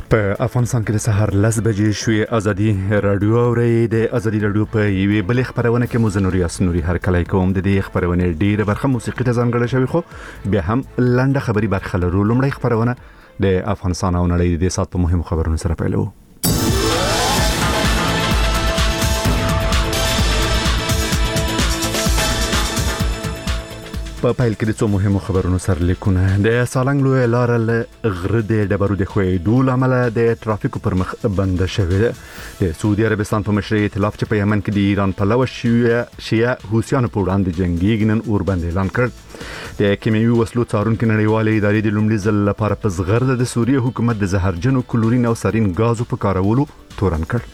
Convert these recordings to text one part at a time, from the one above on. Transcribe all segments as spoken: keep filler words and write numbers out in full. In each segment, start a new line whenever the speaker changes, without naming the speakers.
په افغانستان کې د سهار لس بجې شوې ازادي رادیو اوري د ازادي رادیو په یوې بلې خبرونه کې مزنوري اسنوري هر کله کوم د دې خبرونه ډیره برخه موسیقي ته ځانګړې شوی خو بیا هم لنډه خبري برخه لرو. لومړی خبرونه د افغانستان او نړۍ د سات په مهمو خبرونو سره پیلو. په پایل کې د څو مهمو خبرونو سره لیکونه د سالنګ لوی لار له غره د ډبرو د خوېدو لامل د ترافیکو پر مخ بند شوې ده. د سعودي عربستان په مشرۍ ائتلاف چې په یمن کې د ایران په لور شیعه شیعه حوثیانو په وړاندې جنگي نن اور باندې اعلان کړ. د کیمیاوي وسلو څارونکو نړیوالې ادارې د لومړي ځل لپاره په زغرد د سوریه حکومت د زهرجنو کلورین او سارین غازو په کارولو تورن کړ.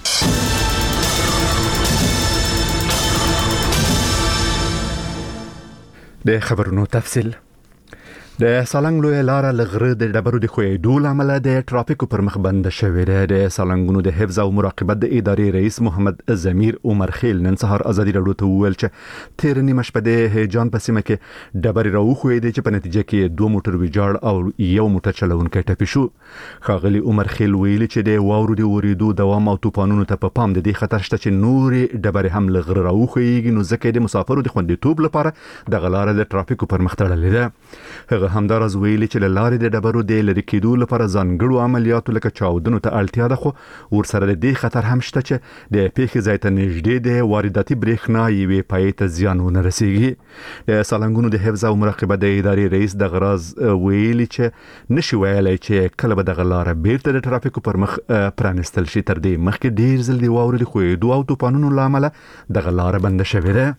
د خبرونو تفصیل. د سالنګ لوی لار لغره د ډبرو د خوېدو لامل د ترافیکو پر مخ بند شوې ده. د سالنګونو د حفظ او مراقبت د ادارې رئیس محمد زمیر عمر خیل نن سهار ازادي رادیو ته وویل چې تیر نیمه شپه د هجان په سیمه کې ډبرې راوخوېدې چې په نتیجه کې دوه موټر ویجاړ او یو موټر چلونکی ټپي شو. ښاغلي عمر خیل ویلي چې د واورو د ورېدو دوام او طوفانونو ته په پام د دې خطر شته چې نورې ډبرې هم لغره راوخوېږي، نو ځکه د مسافرو د خوندیتوب لپاره د غلار د ترافیکو پر مخ تړلې ده. هغه همدارز ویلي چې لارې د ډبرو د لری کېدو لپاره ځانګړو عملیاتو لکه چاودنو ته اړتیا ده، خو ورسره د دې خطر هم شته چې د پیښې ځای ته نږدې د وارداتي برېښنا یوې پای ته زیان ونه رسیږي. د سالنګونو د حفظ او مراقبت د ادارې رئیس د غراز ویلي چې نشي ویلای چې کله به د غلار بیرته د ترافیکو پر مخ پرانستل شي. تر دې مخکې ډیر ځل د واورې د خوېدو او طوفانونو لامل د غلار بند شوې ده.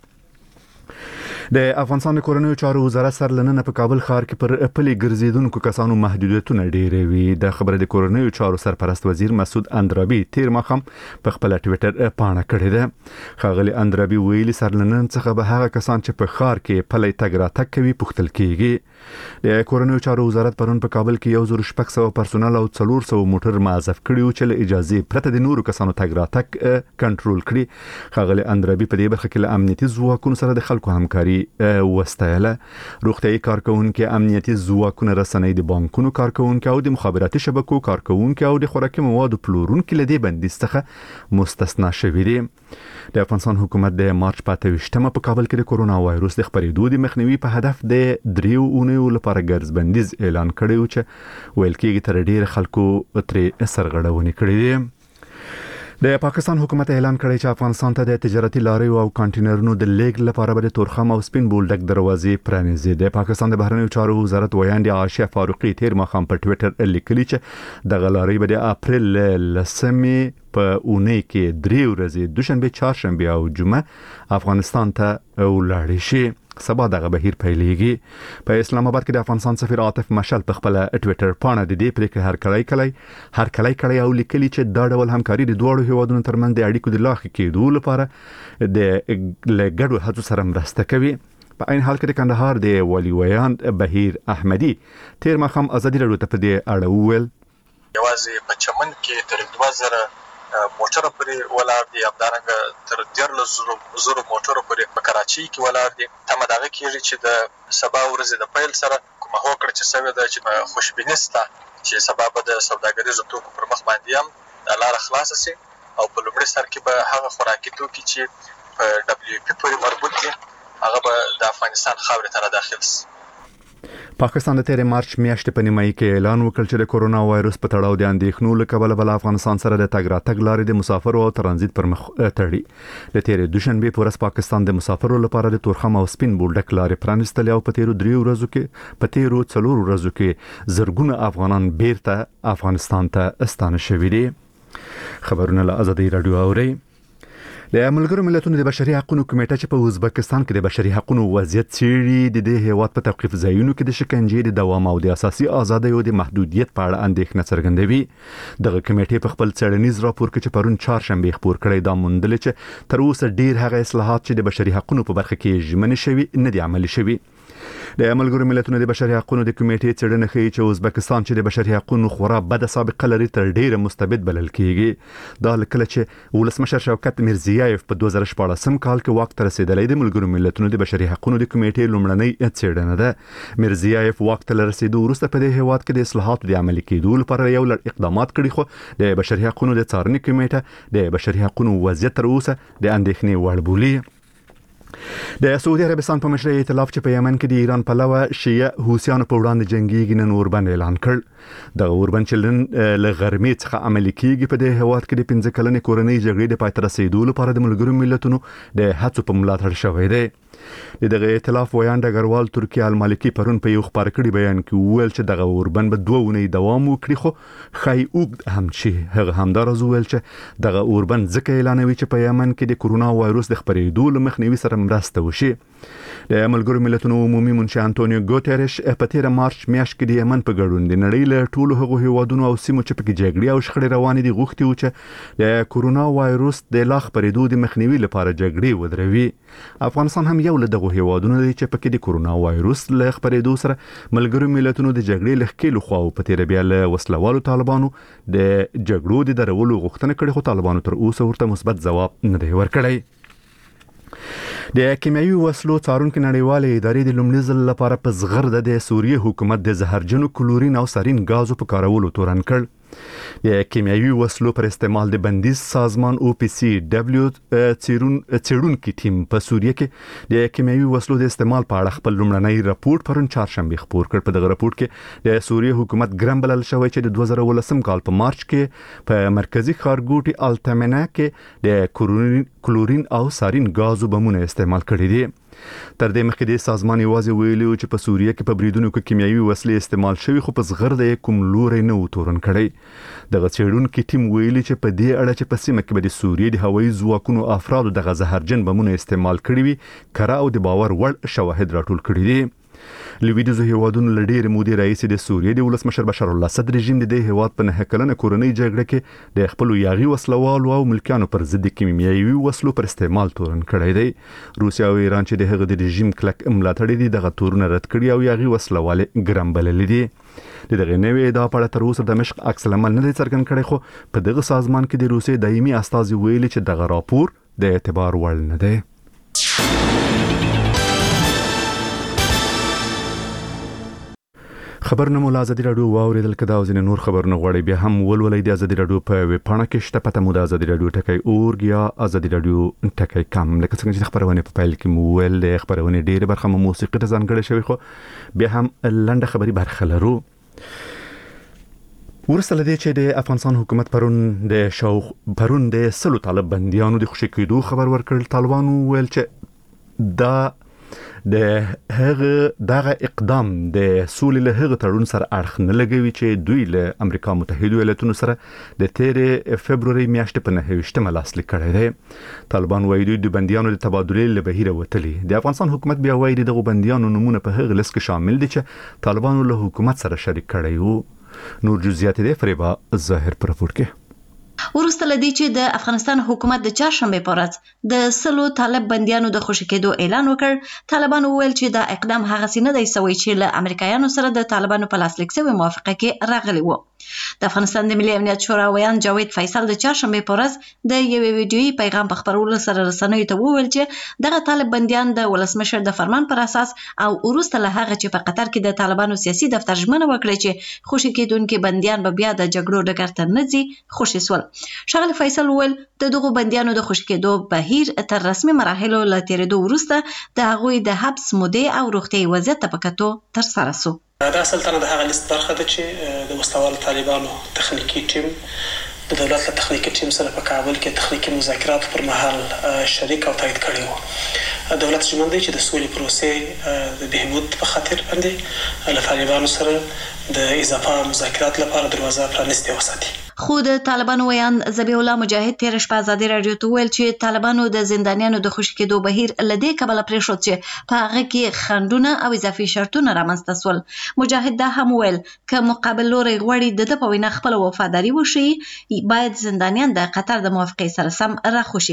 د افغانستان د کورنیو چارو وزارت سرلننه په کابل ښار کې پر پلي ګرځیدونکو کسانو محدودیتونه ډېرې وي. د خبره د کورنیو چارو سرپرست وزیر مسعود اندرابي تیر ماښام په خپل ټویټر پاڼه کړې ده. ښاغلي اندرابي ویلي سرلننه څخه به هغه کسان چې په ښار کې پلي تګ راتګ کوي پوښتل کیږي. د کورنیو چارو وزارت پرون په کابل کې یو زر شپږ سوه پرسونل او څلور سوه موټر معزف کړي چې له اجازه پرته د نورو کسانو تګ راتګ کنټرول کړي. ښاغلي اندرابي په دې برخه کې له امنیتي ځواکونو سره د خلکو همکاري وستایله. روغتیايي کارکونکو، امنیتي ځواکونو، رسنۍ، د بانکونو کارکونکو او د مخابراتي شبکو کارکونکو او د خوراکي موادو پلورونکو له دې بندیز څخه مستثنا شوي دي. د افغانستان حکومت د مارچ په اته ویشتمه په کابل کې د کورونا وایروس د خپرېدو د مخنیوي په هدف د دریو اونیو لپاره ګرځ بندیز اعلان کړی و چې ویل کېږي تر ډېر خلکو ترې سرغړونې کړې دي. د پاکستان حکومت اعلان کړی چې افغانستان ته د تجارتي لارې او کانټینرونو د لیږد لپاره به د تورخم او سپین بولډک دروازې پرانیزي. د پاکستان د بهرنیو چارو وزارت ویاندې عائشه فاروقي تیر ماښام په ټویټر لیکلي چې د غلارې به د اپریل لسمې په اونۍ کې درې ورځې دوشنبه، چهارشنبه او جمعه افغانستان ته ولاړ شي. سبا دغه بهیر پیلېږي. په اسلام آباد کې د افغانستان سفیر عاطف مشعل په خپل ټویټر پاڼه د دې پریکړې هر کړی کړی هر کړی کړی او لیکلي چې دا ډول همکاري د دوه هیوادونو ترمنځ د اړیکو د لاښه کېدو لپاره د لګړو هڅو سره مرسته کوي. په عین حال کې د کندهار د والي ویاند بهیر احمدي تیر ماښام ازادي رادیو ته په دې اړه وویل
یوازې په چمن کې تر دوه زره موټر پرې ولاړ دي، همدارنګه تر دیارلس زره موټر پرې په کراچۍ کې ولاړ دي. تمه دغه کېږي چې د سبا ورځې د پیل سره کومه هوکړه چې سوې ده چې خوشبیني سته چې سبا به د سوداګریزو توکو پر مخ باندې هم لاره خلاصه شي او په لومړي سر کې به هغه خوراکي توکي چې په ډبلیو پی پورې مربوط دي هغه به د افغانستان خاورې ته راداخل شي.
پاکستان د تیر مارچ میاشتې په نیمایي کې اعلان وکړ چې د کورونا وایروس په تړاو د اندېښنو له کبله بل افغانستان سره د تګ راتګ لارې د مسافرو او ترانزیت پر مخ تړي. د تیر دوشنبه په ورځ پاکستان د مسافرو لپاره د تورخم او سپین بولډک لارې پرانستلې او په تیرو دریو ورځو کې په تیرو څلور ورځو کې زرګونه افغانان بیرته افغانستان ته استانه شوي دي. خبرونه له ازادي رادیو اوري. د ملګرو ملتونو د بشري حقوقو کمیټه چې په ازبکستان کې د بشري حقوقو وضعیت څېړي د دې هیواد په توقيف ځایونو کې د شکنجې د دوام او د اساسي ازادیو د محدودیت په اړه اندېښنه څرګندوي. دغه کمیټې په خپل څېړنیز راپور کې چې پرون چهارشنبه خبر کړی دا موندل چې تر اوسه ډیر هغه اصلاحات چې د بشري حقوقو په برخه کې ژمنه شوي نه دي عملي شوي. د ملګرو ملتونو د بشري حقوقو د کمیټې څېړنه ښیي چې ازبکستان چې د بشري حقوقو خورا بده سابقه لري تر ډیره مستبد بلل کیږي. دا لکه چې ولسمشر شوکت میرزیایف په دوه زره شپاړسم کال کې واک ته رسیدلی د ملګرو ملتونو د بشري حقوقو د کمیټې لومړنۍ څېړنه ده. میرزیایف واک ته رسیدو وروسته په دې هیواد کې د اصلاحاتو د عملي کېدو لپاره یو لړ اقدامات کړي، خو د بشري حقوقو د څارنې کمیټه د بشري حقوقو وضعیت تر اوسه د اندېښنې وړ بولي. د سعودي عربستان په مشرۍ ائتلاف چې په یمن کې د ایران پلوه شیعه حوثیانو په وړاندې جنگیږي نن اوربند اعلان کړ. د اوربند چې نن له غرمې څخه عملي کیږي په دې هیواد کې د پنځه کلنې کورنۍ جګړې د پای ته رسیدو لپاره د ملګرو ملتونو د هڅو په ملاتړ شوی دی. د دغه ائتلاف ویان ډګروال ترکیه المالکی پرون په یو خبر کړي بیان کې وویل چې دغه اوربند به دوه اونۍ دوام وکړي، خو خای اوږد هم چې هغه همدارز وویل چې دغه اوربند ځکه اعلانوي چې په یمن کې د کورونا وایروس د خپرېدو له مخنیوي سره مرسته وشي. د ملګرو ملتونو عمومي منشي انټونیو ګوتریش په تیر مارچ میاشت کې د یمن په ګډون د نړۍ له ټولو هغو هیوادونو او سیمو چې پکې جګړې او شخړې روانې دي غوښتي و چې د کورونا وایروس د لا خپرېدو د مخنیوي لپاره جګړې ودروي. افغانستان هم یو له دغو هیوادونو دی چې پکې د کورونا وایروس له خپرېدو سره ملګرو ملتونو د جګړې له ښکېلو خواو په تیر بیا له وسلوالو طالبانو د جګړو د درولو غوښتنه کړې، خو طالبانو تر اوسه ورته مثبت ځواب نه دی ورکړی. د کیمیاوي وسلو څارونکو نړیوالې ادارې د لومړي ځل لپاره په زغرده د سوریې حکومت د زهرجنو کلورین او سارین غازو په کارولو تورن کړ. د کیمیاوي وسلو پر استعمال د بندیز سازمان او پی سی ډبلیو څېړونکي ټیم په سوریه کې د کیمیاوي وسلو د استعمال په اړه خپل لومړنی راپور پرون چهارشنبه خپور کړ. په دغه راپور کې د سوریې حکومت ګرم بلل شوی چې د دوه زره ولسم کال په مارچ کې په مرکزی ښارګوټي التمنه کې د کلورین او سارین غازو بمونه استعمال کړي دي. تر دې مخکې د سازمان یوازې ویلي و چې په سوریه کې په بریدونو کې کیمیاوي وسلې استعمال شوي، خو په زغرده یې کوم لوری نه و تورن کړی. دغه څېړونکي ټیم ویلي چې په دې اړه چې په سیمه کې به د سوریې د هوایي ځواکونو افرادو دغه زهرجن بمونه استعمال کړي وي، کره او د باور وړ شواهد راټول کړي دي. لویدیځو هیوادونو له ډېرې مودې راهیسې د سوریې د ولسمشر بشار الاسد رژیم د دې هیواد په نهه کلنه کورنۍ جګړه کې د خپلو یاغي وسلوالو او ملکیانو پر ضد کیمیاوي وسلو پر استعمال تورن کړی دی. روسیا او ایران چې د هغه د رژیم کلک ملاتړي دي دغه تورونه رد کړي او یاغي وسلوالې ګرم بللي دي. د دغه نوې ادعا په اړه تر اوسه دمشق عکس العمل نه دی څرګند کړی، خو په دغه سازمان کې د روسیې دایمي استازي ویلي چې دغه راپور د اعتبار وړ نه دی. خبرونه مو ازادي رادیو واوریدل، کدا او ځینې نور خبرونه غواړي بیا هم ولولئ د ازادي رادیو په ویب پاڼه کې شته، پته مو د ازادي رادیو ټکی اورګ یا ازادي رادیو ټکی کم. لکه څنګه چې خبرونه په پیل کې مو ویل د خبرونه ډېره برخه مو موسیقي ته ځانګړې شوی، خو بیا هم لنډه خبري برخه لرو. ورسته لدې چې د افغانستان حکومت پرون د شوخ پرون د سلو طالب بنديانو د خوشی کېدو خبر ورکړل. طالبانو ویل چې دا د هغه دغه اقدام د سولې له هغه تړون سره اړخ نه لګوي چې دوی له امریکا متحده ایالاتونو سره د تیر فبرवरी میاشتې په نهه ویشتمه لاسلیک کړی دی. طالبان وایي دوی د بنديانو د تبادلې له بهیره وتلي. د افغانستان حکومت بیا وایي دغه بنديانو نمونه په هغه لیست کې شامل دي چې طالبانو له حکومت سره شریک کړی وو. نور جزئیات دې فریبا ظاهر پر راپور کې.
ورسته لدی چې د افغانستان حکومت د چهارشنبه په ورځ د سلو طالب بنديانو د خوشی کېدو اعلان وکړ. طالبانو ویل چې دا اقدام هغه سینه دی سوي چې له امریکایانو سره د طالبانو په لاسلیک شوی موافقه کې راغلی وو. د افغانستان د ملي امنیت شورا ویان جاوید فیصل د چهارشنبه په ورځ د یوې ویډیويي پیغام په خبرولو سره رسنیو ته وویل چې دغه طالب بنديان د ولسمشر د فرمان پر اساس او ورسته له هغه چې په قطر کې د طالبانو سیاسي دفتر ژمنه وکړه چې خوشی کېدونکو بنديان به بیا د جګړو ډګر ته نه ځي خوشی سول. ښاغلی فیصل ویل د دغو بنديانو د خوشی کېدو بهیر تر رسمي مراحلو له تیریدو وروسته د هغوی د حبس مودې او روغتیايي وضعیت ته په کتو تر سره سو.
دا اصل د هغه لیست برخه ده چې د وسلوال طالبانو تخنیکی ټیم د دولت له تخنیکی ټیم سره په کابل کې تخنیکی مذاکرات پر مهال شریک او تایید کړي وو. دولت ژمن دی چې د سولې پروسې د بهبود په خاطر باندې له طالبانو سره د اضافه مذاکرات لپاره دروازه پرانیستې وساتي.
خو د طالبانو ویان ذبیح الله مجاهد تیر شپه ازادي رادیو ته ویل چې طالبانو د زندانیانو د خوشی کېدو بهیر لدې کبله پرېښود چې په هغه کې خندونه او اضافي شرطونه رامنځته سول. مجاهد دا هم ویل که مقابل لوري غوړي د په وینا خپل وفاداری وشي باید زندانیان د قطر د موافقې سره سم را خوشی کړي.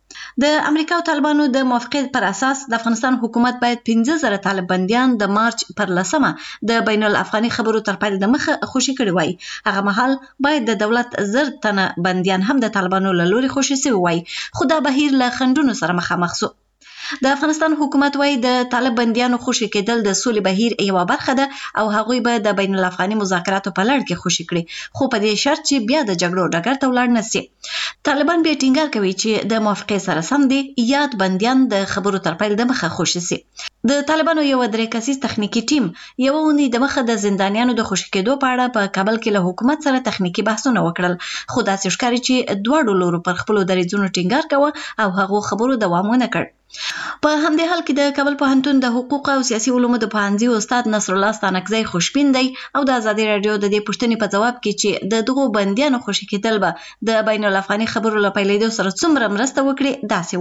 د امریکا او طالبانو د موافقې پر اساس د افغانستان حکومت باید پنځه زره طالب بنديان د مارچ پر لسمه د بین الافغاني خبرو تر پیل د مخه خوشي کړي وای. هغه مهال باید د دولت زر تنه بنديان هم د طالبانو له لوري خوشي شوي وای، خو دا بهیر له خنډونو سره مخامخ شو. د افغانستان حکومت وايي د طالب بنديانو خوشي کېدل د سولې بهیر یوه برخه ده او هغوی به د بین الافغاني مذاکراتو په لړ کې خوشي کړي، خو په دې شرط چې بیا د جګړو ډګر ته ولاړ نشي. طالبان بیا ټینګار کوي چې د موافقې سره سم دي یاد بنديان د خبرو تر پیل د مخه خوشي شي. د طالبانو یو درې کسیز تخنیکی ټیم یو اونۍ د مخه د زندانیانو د خوشي کېدو په اړه په کابل کې له حکومت سره تخنیکی بحثونه وکړل، خو داسې ښکاري چې دواړو لورو پر خپلو دریځونو ټینګار کوه او هغو خبرو دوام ونه کړ. په همدې حال کې د کابل پوهنتون د حقوق او سیاسي علومو د پوهنځي استاد نصر الله ستانکزی خوشبین دی او د ازادي رادیو د دې پوښتنې په ځواب کې چې د دغو بندیانو خوشي کېدل به د بین الافغاني خبرو له پیلېدو سره څومره مرسته وکړي داسې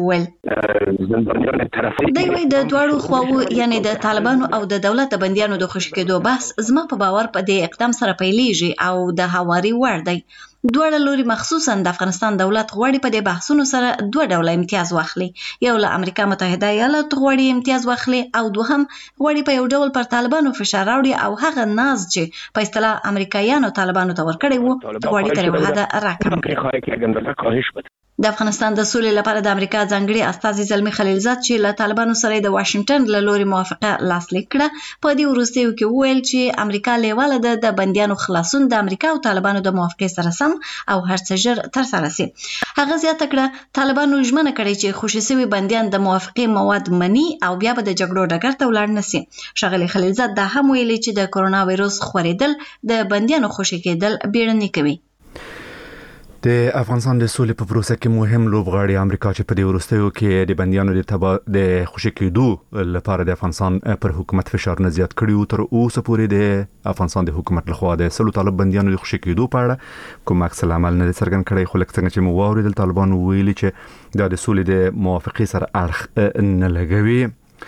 وویل. دی وايي د دواړو خواوو یعنی د طالبانو او د دولت د بندیانو د خوشي کېدو بحث زما په باور په دې اقدام سره پیلېږي او د هواري وړ دی. دواړه لوري مخصوصا د افغانستان دولت غواړي په دې بحثونو سره دوه ډوله امتیاز واخلي، یو له امریکا متحده ایالاتو غواړي امتیاز واخلي او دوهم غواړي په یو ډول پر طالبانو فشار راوړي او هغه ناز چې په اصطلاح امریکایانو طالبانو ته ورکړی وو غواړي تر یوه حده راکم کړي. د افغانستان د سولې لپاره د امریکا ځانګړي استازي زلمي خلیلزاد چې له طالبانو سره د واشنگټن له لوري موافقه لاسلیک کړه په دې وروستیو کې وویل چې امریکا لیواله ده د بندیانو خلاصون د امریکا او طالبانو د موافقې سره سم او هر څه ژر ترسره شي. هغه زیاته کړه طالبانو ژمنه کړې چې خوشي شوي بندیان د موافقې مواد مني او بیا به د جګړو ډګر ته ولاړ نه شي. ښاغلي خلیلزاد دا هم ویلي چې د کرونا وایروس خورېدل د بندیانو خوشي کېدل بیړني کوي.
د افغانستان د سولې په پروسه کې مهم لوبغاړي امریکا چې په دې وروستیو کې د بندیانو د تبا د خوشي کېدو لپاره د افغانستان پر حکومت فشار نه زیات کړی، تر اوسه پورې د افغانستان د حکومت لخوا د سلو طالب بندیانو د خوشي کېدو په اړه کوم عکس العمل نه څرګند کړی، خو لکه څنګه چې مو واورېدل طالبانو ویلي چې دا د سولې د موافقې سره اړخ نه لګوي.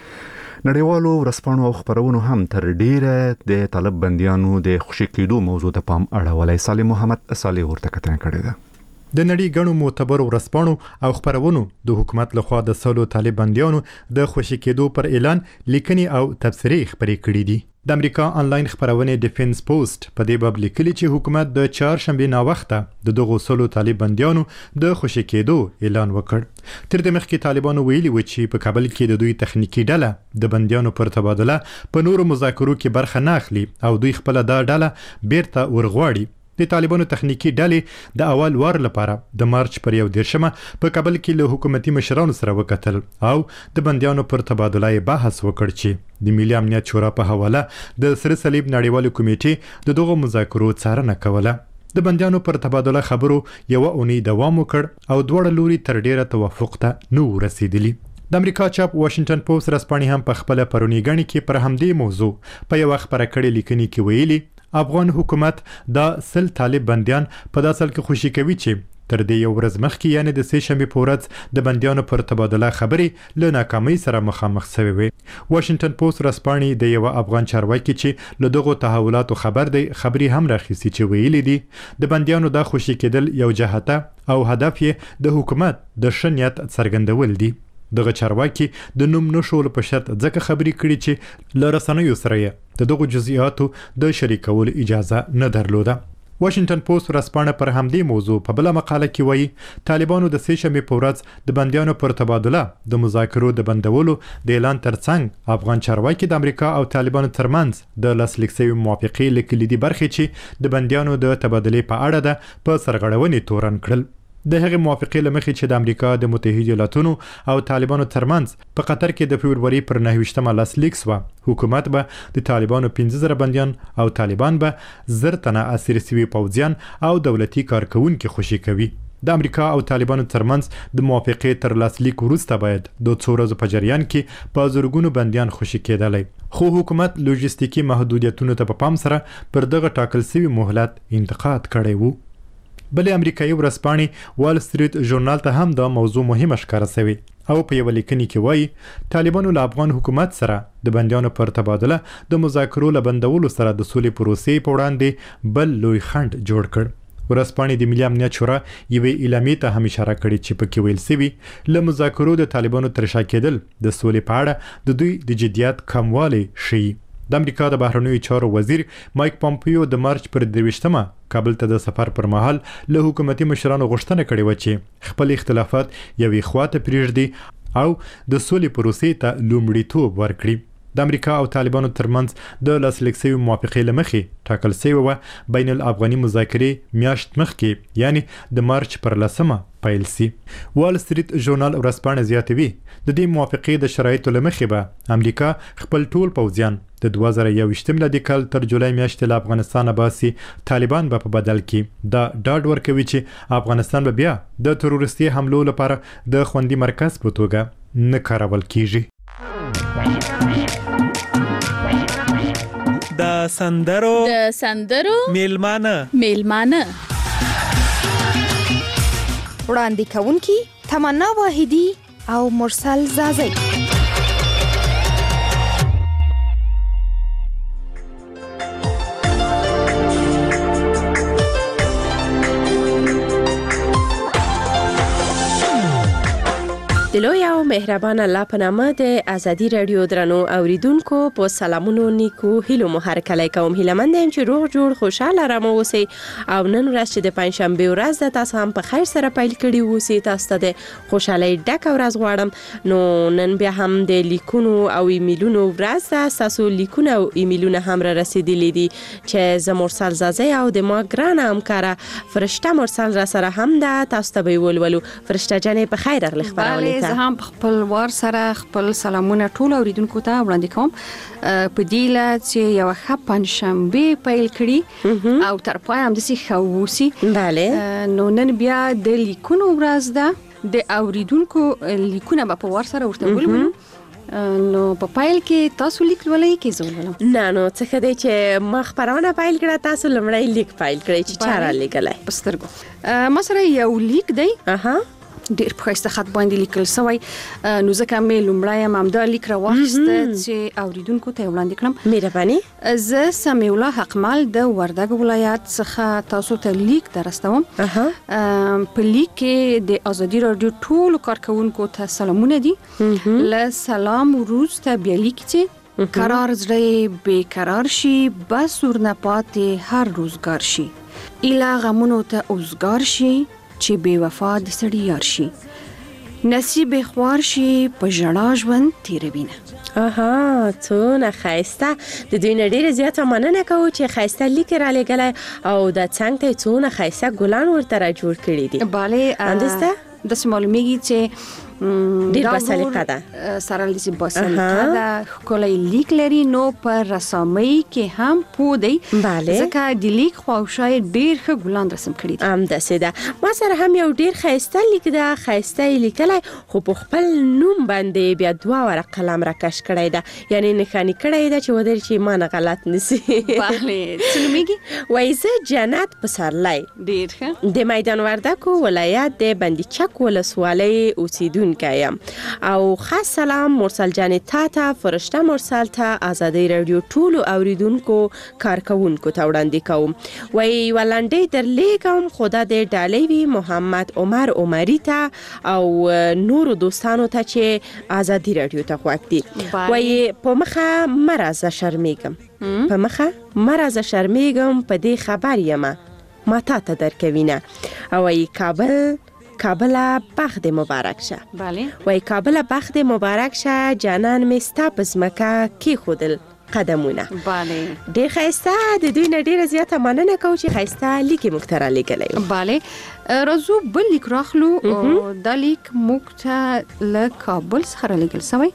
نړیوالو ورځپاڼو او خبرونو هم تر ډیره د طالب بندیانو د خوشي کېدو موضوع ته پام اړولی. صالح محمد صالح ورته کتنه کړې ده.
د نړۍ غنو معتبر ورځپاڼو او خبرونو د حکومت لخوا د سلو طالب بندیانو د خوشي کېدو پر اعلان لیکنې او تبصرې خبرې کړې دي. د امریکا انلاین خبرونه ډیفنس پوسټ په دې باب لیکلي چې حکومت د چهارشنبه نا وخته د دغو سلو طالب بندیانو د خوشي کېدو اعلان وکړ. تر دې مخکې طالبانو ویلي و چې په کابل کې د دوی تخنیکی ډله د بندیانو پر تبادله په نورو مذاکرو کې برخه نه اخلي او دوی خپل دا ډله بیرته ورغواړي. د طالبانو تخنیکی ډلې د اول وار لپاره د مارچ پر یو دیرشمه په کابل کې له حکومتي مشرانو سره وکتل او د بندیانو پر تبادله بحث وکړ چې د ملي امنیت شورا په حواله د سره صلیب نړیوال کمیټې د دغو مذاکرو څارنه کوله. د بندیانو پر تبادله خبرو یو اونۍ دوام وکړ او دواړه لوري تر ډیره توافق ته نه ورسېدلي. د امریکا چاپ واشنگټن پوسټ رسپانې هم په خپل پرونی غنی کې پر همدې موضوع په یو خبره کړې لیکنې کې ویلي افغان حکومت دا سل طالب بندیان په داسل کې خوشي کوي چې تر دې یو ورځ مخکې یعنی د سه شنبه په ورځ د بندیانو پر تبادله خبرې له ناکامۍ سره مخامخ شوې وي. واشنگټن پوسټ رسپانې د یو افغان چارواکي چې له دغو تحولاتو خبر دی خبري هم راخیستي چې ویلي دي د بندیانو د خوشي کېدل یو جهته او هدف یې د حکومت د شنیت څرګندول دي. دغه چارواکي د نوم نشول په شرط ځکه خبري کړي چې ل رسنیو سره د دغه جزئیاتو د شریکولو اجازه نه درلوده. واشنگټن پوسټ ورځپاڼه پر همدې موضوع په بل مقاله کې وایي طالبانو د سه شنبه په ورځ د بندیانو پر تبادله د مذاکرو د بندولو د اعلان ترڅنګ افغان چارواکي د امریکا او طالبانو ترمنځ د لاسلیک شوی موافقې لیکلي برخې چې د بندیانو د تبادلې په اړه ده په سرغړونې تورن کړل. د هغې موافقې له مخې چې د امریکا د متحده ایالاتونو او طالبانو ترمنځ په قطر کې د فبروري پر نهه ویشتمه لاسلیک شوه، حکومت به د طالبانو پنځه زره بندیان او طالبان به زر تنه اسیر شوي پوځیان او دولتي کارکوونکي خوشي کوي. د امریکا او طالبانو ترمنځ د موافقې تر لاسلیک وروسته باید د څو ورځو په جریان کې په زرګونو بندیان خوشي کېدلی، خو حکومت لوجستیکي محدودیتونو ته په پام سره پر دغه ټاکل شوي مهلت انتقاد کړی وو. بلې امریکایي ورځپاڼې وال سټریټ ژورنال ته هم دا موضوع مهمه ښکاره شوې او په یوه لیکنې کې وایي طالبانو له افغان حکومت سره د بندیانو پر تبادله د مذاکرو له بندولو سره د سولې پروسې په وړاندې بل لوی خنډ جوړ کړ. ورځپاڼې د ملي امنیت شورا یوې اعلامیې ته هم اشاره کړې چې پکې ویل شوي له مذاکرو د طالبانو تر شا کېدل د سولې په اړه د دوی د جدیت کموالی ښیي. د امریکا د بهرنیو چارو وزیر مایک پامپیو د مارچ پر دویشتمه کابل ته د سفر پر مهال له حکومتي مشرانو غوښتنه کړې و چې خپل اختلافات یوې خواته پرېږدي او د سولې پروسې ته لومړیتوب ورکړي. د امریکا او طالبانو ترمنځ د لاسلیک شوي موافقې له مخې ټاکل شوې وه بین الافغاني مذاکرې میاشت مخکې یعنی د مارچ پر لسمه پیل سي. وال سټریټ ژورنال ورځپاڼه زیاتوي د دې موافقې د شرایطو له مخې به امریکا خپل ټول پوځیان د دوه زره یوویشتم میلادي کال تر جولای میاشتې له افغانستانه باسي. طالبان به په بدل کې دا ډاډ ورکوي چې افغانستان به بیا د تروریستي حملو لپاره د خوندي مرکز په توګه نه کارول کیږي.
د سندرو
د سندرو
میلمانه
میلمانه
وړاندې کوونکی تمنا واحدی او مرسل زازی.
د لوی او مهربان الله په نامه د ازادي رادیو درنو اوریدونکو په سلامونو نیکو هیلو مو هر کله کوم هیلمند یم چې روغ جوړ خوشاله رامو اوسئ او نن ورځ چې د پنځشنبه ورځ ده تاسو هم په خیر سره پیل کړی اوسئ. تاسو ته د خوشالۍ ډکه ورځ غواړم. نو نن بیا هم د لیکونو او ایمیلونو ورځ ده. تاسو لیکونه او ایمیلونه هم را رسیدلي دي چې زه مرسل زازی او د ما ګرانه همکاره فرشته مرسل را سره هم ده. تاسو ته به ولولو. فرشته جانې په خیر راغلی خبرونه
زه هم خپل وار سره خپل سلامونه ټول اوریدونکو ته وړاندې کوم په دې لا چې یو ښه پنځشنبه پیل کړي او تر پای هم داسې ښه ووسي.
بله
نو نن بیا د لیکونو ورځ ده. د اوریدونکو لیکونه به په وار سره ورته ولولو. نو په پایل کې تاسو لیک ولولئ کې زه ولولم.
نه نو څه ښه دی چې ما خپرونه پیل کړه تاسو لومړی لیک پیل کړئ چې چا رالیږلی.
په سترګو ما سره یو لیک دی.
اها
ډېر په ښایسته خط باندې لیکل شوی. نو ځکه مې لومړی هم همدا لیک راواخیسته چې اوریدونکو ته یې وړاندې کړم.
مهرباني.
زه سمیع الله حقمل د وردګ ولایت څخه تاسو ته لیک درستوم. په لیک کې د ازادي رادیو ټولو کارکونکو ته سلامونه دي. له سلام وروسته بیا لیک چې قرار زړه بیقرار شي بس ورنه پاتې هر روزګار شي ایله غمونو ته اوزګار شي چې بے وفا د سړي یار شي نصیب خوار شي په ژړا ژوند تیروینه.
اها څونه ښایسته. د دوی نه ډېره زیاته مننه کوو چې ښایسته لیک را لېږلی او د څنګ ته یې څونه ښایسته ګلان ورته را جوړ کړي دي.
بله
اندسته
داسې معلومیږي چې
ډېر باسلیقه ده.
سره لسی باسلیقه ده. ښکلی لیک لري. نو په رسامۍ کې هم پوه دی.
بله
ځکه د لیک خواوشا یې ډېر ښه ګلان رسم کړي دي.
همداسې ده. ما سره هم یو ډېر ښایسته لیک ده. ښایسته یې لیکلی خو په خپل نوم باندې بیا دوه وره قلم راکش کړی ده. یعنې نښاني کړی ده چې ودرې چې ما نه غلط نسي.
بله څه نومېږي؟
وایي زه جنت پسرلی
ډېر ښه
د میدان وردګو ولایت د بندي چک ولسوالۍ اوسیدونکی یم. او خاص سلام مرسل جانې تا ته فرشته مرسل ته ازادي رادیو ټولو اوریدونکو کارکونکو ته وړاندې کوم. وایي یوه لنډۍ درلیږم خو دا د ډالۍ وي محمد عمر عمري ته او نورو دوستانو ته چې ازادي رادیو ته غوږ دي. وایي په مخه مه راځه شرمېږم په مخه مه راځه شرمېږم په دې خبر یمه ما تا ته درکوینه. او وایي کابل کابل بخت مبارک شه.
بله
وای کابل بخت مبارک شه جانان می ستا په ځمکه کېښودل قدمونه.
بله
ډېر ښایسته. د دوی نه ډېره زیاته مننه کوو چې ښایسته لیک یې موږ ته رالیږلی و.
بله راځو بل لیک راخلو. دا لیک موږ ته له کابل څخه رالیږل شوی.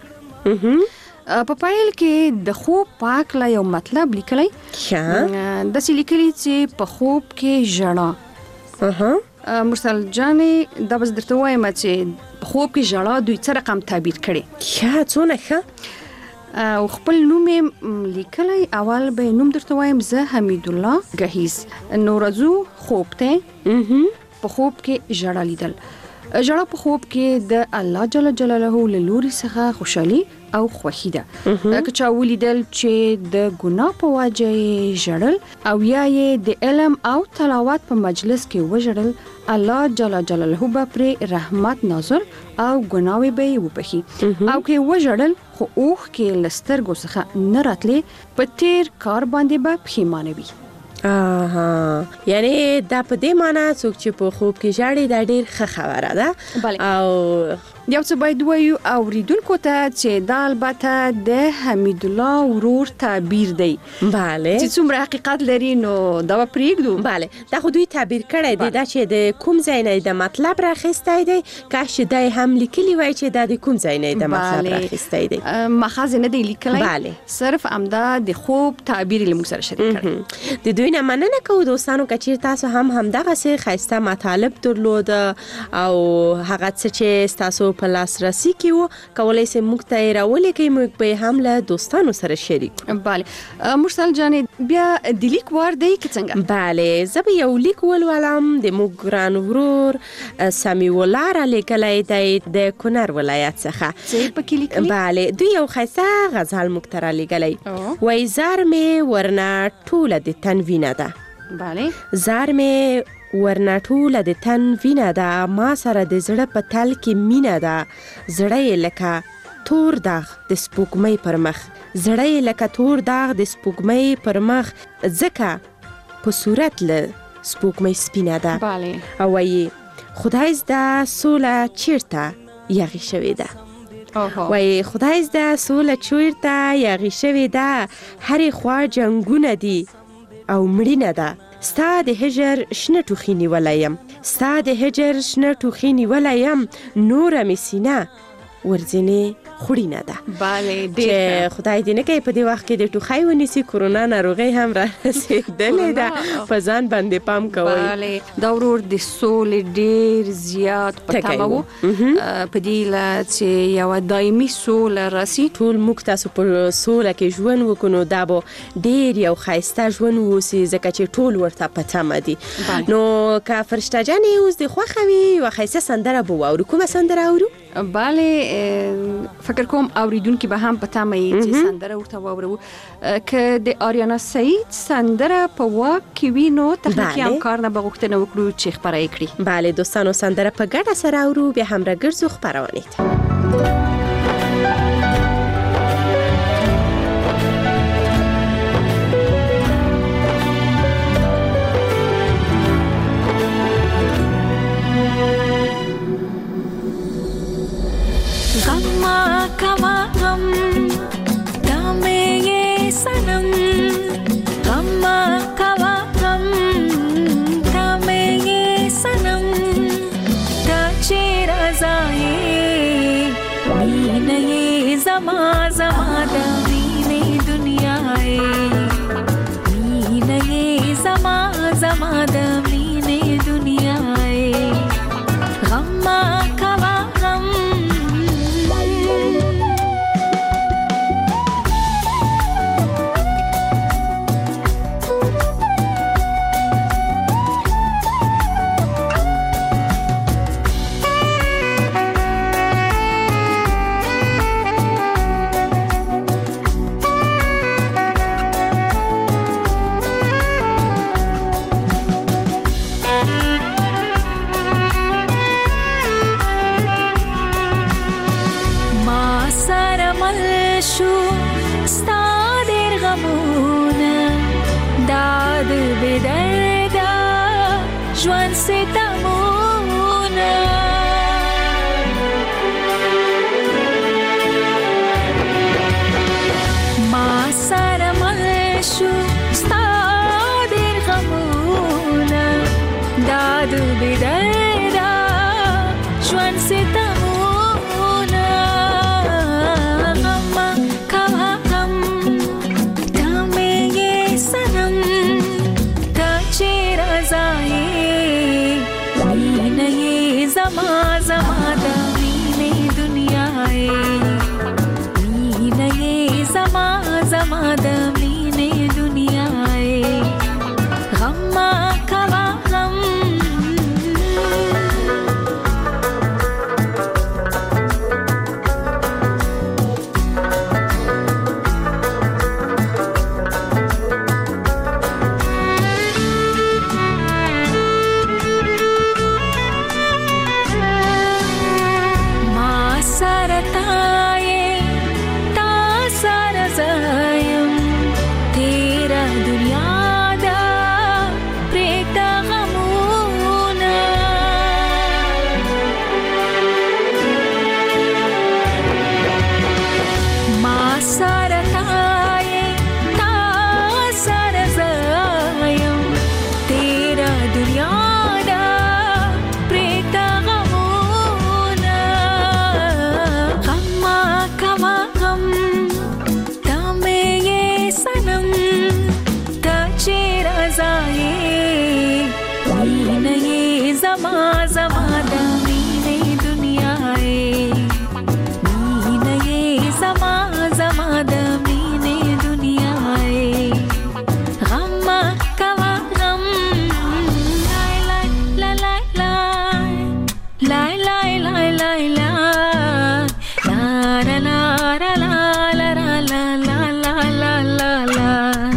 په پایل کې د خوب په هکله یو مطلب لیکلی. داسې لیکلي چې په خوب کې ژړا. مرسل جانې دا بس درته وایم چې په خوب کې ژړا دوی څه رقم تعبیر کړي.
ښه څونه ښه.
او خپل نوم یې لیکلی. اول به نوم درته وایم زه حمید الله ګهیز. نو راځو خوب ته. په خوب کې ژړا لیدل. ژړا په خوب کې د الله جل جلاله له لوري څخه خوشحالي او خوښي ده. که چا ولیدل چې د ګناه په وجه ژړل او یا یې د علم او تلاوت په مجلس کې وژړل، الله جل جلاله به پر رحمت نازل او ګناوي به وبخي. او کې وژړل خو اوخ کې لسترګو څخه نه راتلې، په تیر کار باندې به پښیمانه وي.
آها، یعنی دا په دې معنی څوک چې په خوب کې ژاړي دا ډېر ښه خبره ده. او
یو څه باید وایو اوریدونکو ته چې دا البته د حمید الله ورور تعبیر دی.
بله.
چې څومره حقیقت لري نو دا به پرېږدو.
بله، دا خو دوی تعبیر کړی دی دا چې د کوم ځای نه د مطلب راخیستی دی، کاش چې دی هم لیکلی وای چې دا د کوم ځای نه د مطلب راخیستی دی.
ماخذ نه دی لیکلی.
بله.
صرف همدا د خوب تعبیر له موږ سره شریک کړی.
د دوی نه مننه کوو دوستانو که چیرې تاسو هم همدغسې ښایسته مطالب درلوده او هغه څه چې ستاسو په لاسرسي کې وو کولای سئ موږ ته یې راولیکئ، موږ به هم له دوستانو سره شریک کړو.
بله مرسل جانې بیا د لیک وار دی که څنګه؟
بله، زه به یو لیک ولولم. د موږ ګران ورور سمیع الله رالیږلی دی د کونړ ولایت څخه.
څه یې پکې لیکلي؟
بله، دوی یو ښایسته غزل موږ ته رالیږلی. وایي زار مې ورنه ټوله د تن وینه ده.
بله.
زار مې ورنه ټوله د تن وینه ده، ما سره د زړه په تل کې مینه ده. زړه یې لکه تور داغ د سپوږمۍ پر مخ، زړه یې لکه تور داغ د سپوږمۍ پر مخ، ځکه په صورت له سپوږمۍ سپینه ده.
بله.
او وایي خدای زده سوله چیرته یغی شوې ده. وایي خدای زده سوله چیرته یغی شوې ده، هرې خوا جنګونه دي او مړینه ده. ستا د هجر شنه ټوخي نیولی یم، ستا د هجر شنه ټوخي نیولی یم، نوره مې سینه ورځینې خوړینه ده.
بله،
چې خدای دې نه کوي په دې وخت کې د ټوخی ونیسي، کرونا ناروغۍ هم را رسېدلې ده، په ځان باندې پام کوئ.
بله، دا ورور د سولې ډېر زیات په تمه و، په دې له چې یوه دایمي سوله راسي.
ټول موږ تاسو په سوله کې ژوند وکړو نو دا به ډېر یو ښایسته ژوند واوسي، ځکه چې ټول ورته په تمه دي. نو که فرشته جانې اوس دې خوښه وي یوه ښایسته سندره به واورو. کومه سندره اورو؟
بله، فکر کوم اوریدونکي به هم په تمه یي چې سندره ورته واورو. که د آریانا سعید سندره په واک کې وي نو تخنیکي همکار نه به غوښتنه وکړو چې خپره یې کړي.
بله دوستانو، سندره په ګډه سره اورو، بیا هم راګرځو خپرونې ته.
زما زما د مینې دنیا ای، مینه یې زما زما د مینې دنیا ای، غم ما کوه غم. ژوند ستمونه ما سره مل شو ستا ډېر غمونه، دا د بې درده ژوند ستمونه، غم کوه غم ته مې یې صنم ته چې رضا یې सरताए ता सारा जायम तेरा दुनिया दा प्रेता गमूना मा सरताए ता सारा जायम तेरा दुनिया ज़मा ज़मा दमीने दुनियाए मीने ये ज़मा ज़मा दमीने दुनियाए गम्मा कवा गम लाई लाई लाई लाई लाई लाई लाई ला ला ला ला ला ला ला ला ला ला ला ला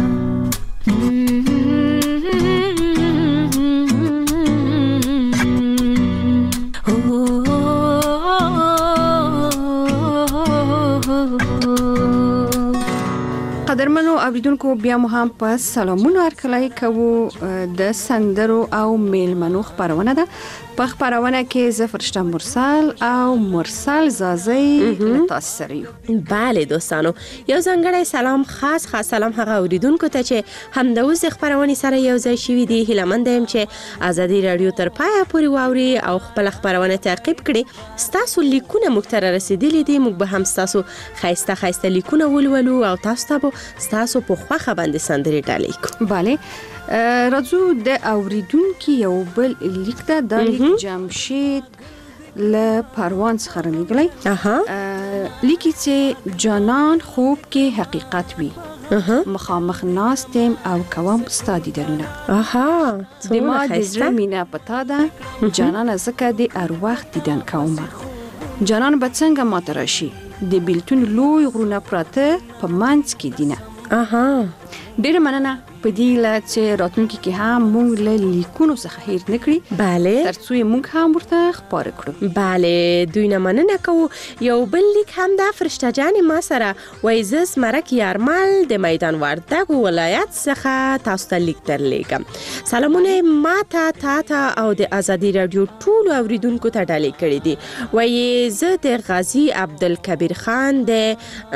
قدرمنو اوریدونکو بیا مو هم پس سلامونه ورکړی کوو د سندرو او میلمنو خبرونه ده په خبرونه کې زه فرشته مرسل او مرسل زازی تاسو سره یو.
بله دوستانو، یو ځانګړی سلام، خاص خاص سلام هغه اوریدونکو ته چې هم د اوس خبرونه سره یو ځای شوي دي. هیله مند یم چې ازادي رادیو تر پایه پورې واوري او خپل خبرونه تعقیب کړي. ستاسو لیکونه موږ ته رسیدلي دي، موږ به هم ستاسو خایسته خایسته لیکونه ولولو او تاسو ته ستاسو په خوخه باندې سندري ډالۍ کو.
بله راځو د اوریدونکو یو بل لیک ده د لیک جمشید ل پروان څخه راغلی. اها لیکي چې جانان خوب کې حقیقت وي. اها مخامخ ناستم او کوم ستادي دلونه. اها د ما د زړه مینا پتا ده جانان زکه د ارواح دیدن کومه. جانان به څنګه ماترشي د بیلتون لوی غرونه پراته په منځ کې دینه. اها ډېر مننه په دې لا چې راتلونکي کې هم موږ له لیکونو څخه هیر نکړي. بله ترڅو موږ هم ورته خبره کړو.
بله دوی نه مننه کوو. یو بل لیک هم د فرشته جان ما سره وایي زه زمرک یارمل د میدان وردګ ولایت څخه تاسو ته لیک درلیږم. سلامونه ماته تا ته او د ازادي رادیو ټول اوریدونکو ته ډالۍ کړي دي. وایي زه د غازی عبدالکبیر خان د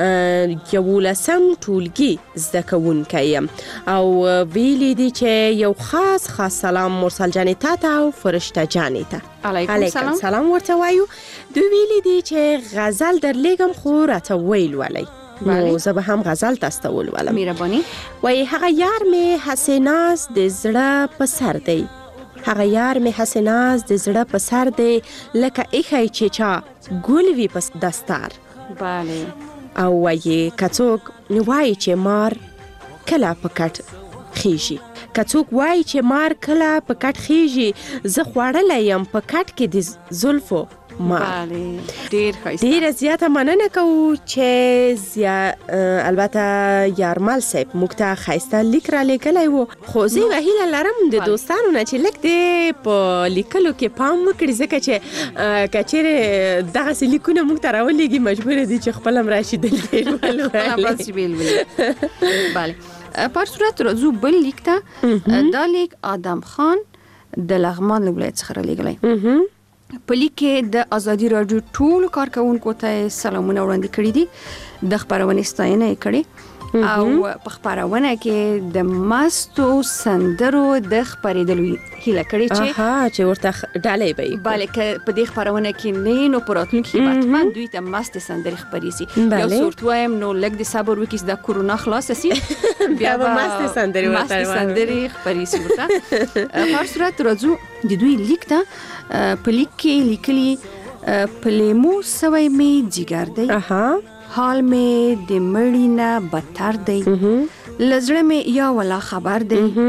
یولسم ټولګي زده کوونکی یم او ویلی دی چې یو خاص خاص سلام مرسل جانې تا ته او فرشته جانې ته.
علیکم سلام.
سلام ورته وایو. دوی ویلی دی چې غزل درلیږم خو راته ویل ولئ. نو زه به هم غزل تاسو ته ولولم.
مهرباني.
وایي هغه یار مې حسیناز د زړه په سر دی، هغه یار مې حسیناز د زړه په سر دی، لکه ایخی چې چا ګل وي په دستار.
بله
او وایي که څوک وایي چې مار کله په کټ خیږي، که څوک وایي چې مار کله په کټ خیږي، زه خوړلی یم په کټ کې د زلفو مار.
بله ډیر ښایسته.
ډیره زیاته مننه کوو چې زیا... البته یارمل صاحب موږ ته ښایسته لیک را لیکلی و، خو زه یوه هیله لرم د دوستانو نه چې لږ دې په لیکلو کې پام وکړي، ځکه چې که چیرې دغسې لیکونه موږ ته راولېږي مجبوره دي چې خپل هم راشي دلته
ولولي. بله پر صورت راځو بل لیک ته. دا لیک آدم خان د لغمان له ولایت څخه رالیږلی. په لیک کې د ازادي رادیو ټولو کارکوونکو ته سلامونه وړاندې کړي دي، د خبرونې ستاینه یې کړې او په خبرونه کې د مستو سندرو د خبرېدلو هیله کړې چې
ها چې ورته ډالۍ به یې.
بله که په دې خبرونه کې نه نو په راتلونکي کې حتما دوی ته مستې سندرې خپرې سي. یو څه ورته وایم نو لږ د صبر وکړي چې دا کورونا خلاصه سي
بیا به مستې سندرې ورته
مستې سندرې خپرې سي ورته. په هر صورت راځو د دوی لیک ته. په لیک کې لیکلي په لیمو سوی مې جګر دی، حال مې د مړی نه بدتر دی، له زړه مې یا ولا خبر دی،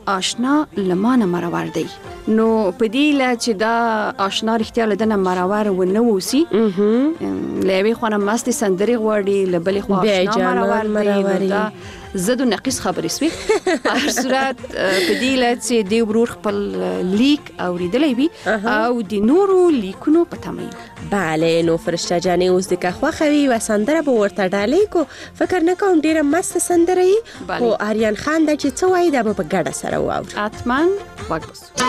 آشنا لمانه مرور دی نو په دې لا چې دا آشنا رښتیا لدنه مرور و نه وسی لوي خو نه مست سندري غوړي لبلې خو آشنا مرور دی دا زدو نقص خبرې سوي په صورت په دې لا چې دی ورور خپل لیک اوریدلې وي او د نورو لیکونو په تمه
بله نو فرشته جانې اوس د که خوښوي و سندره به ورته ډالۍ کو فکر نه کوم ډیره مست سندره یي خو آریان خان دا چې څه وایي دا به په ګډه سره واورو
حتما غوږ باسو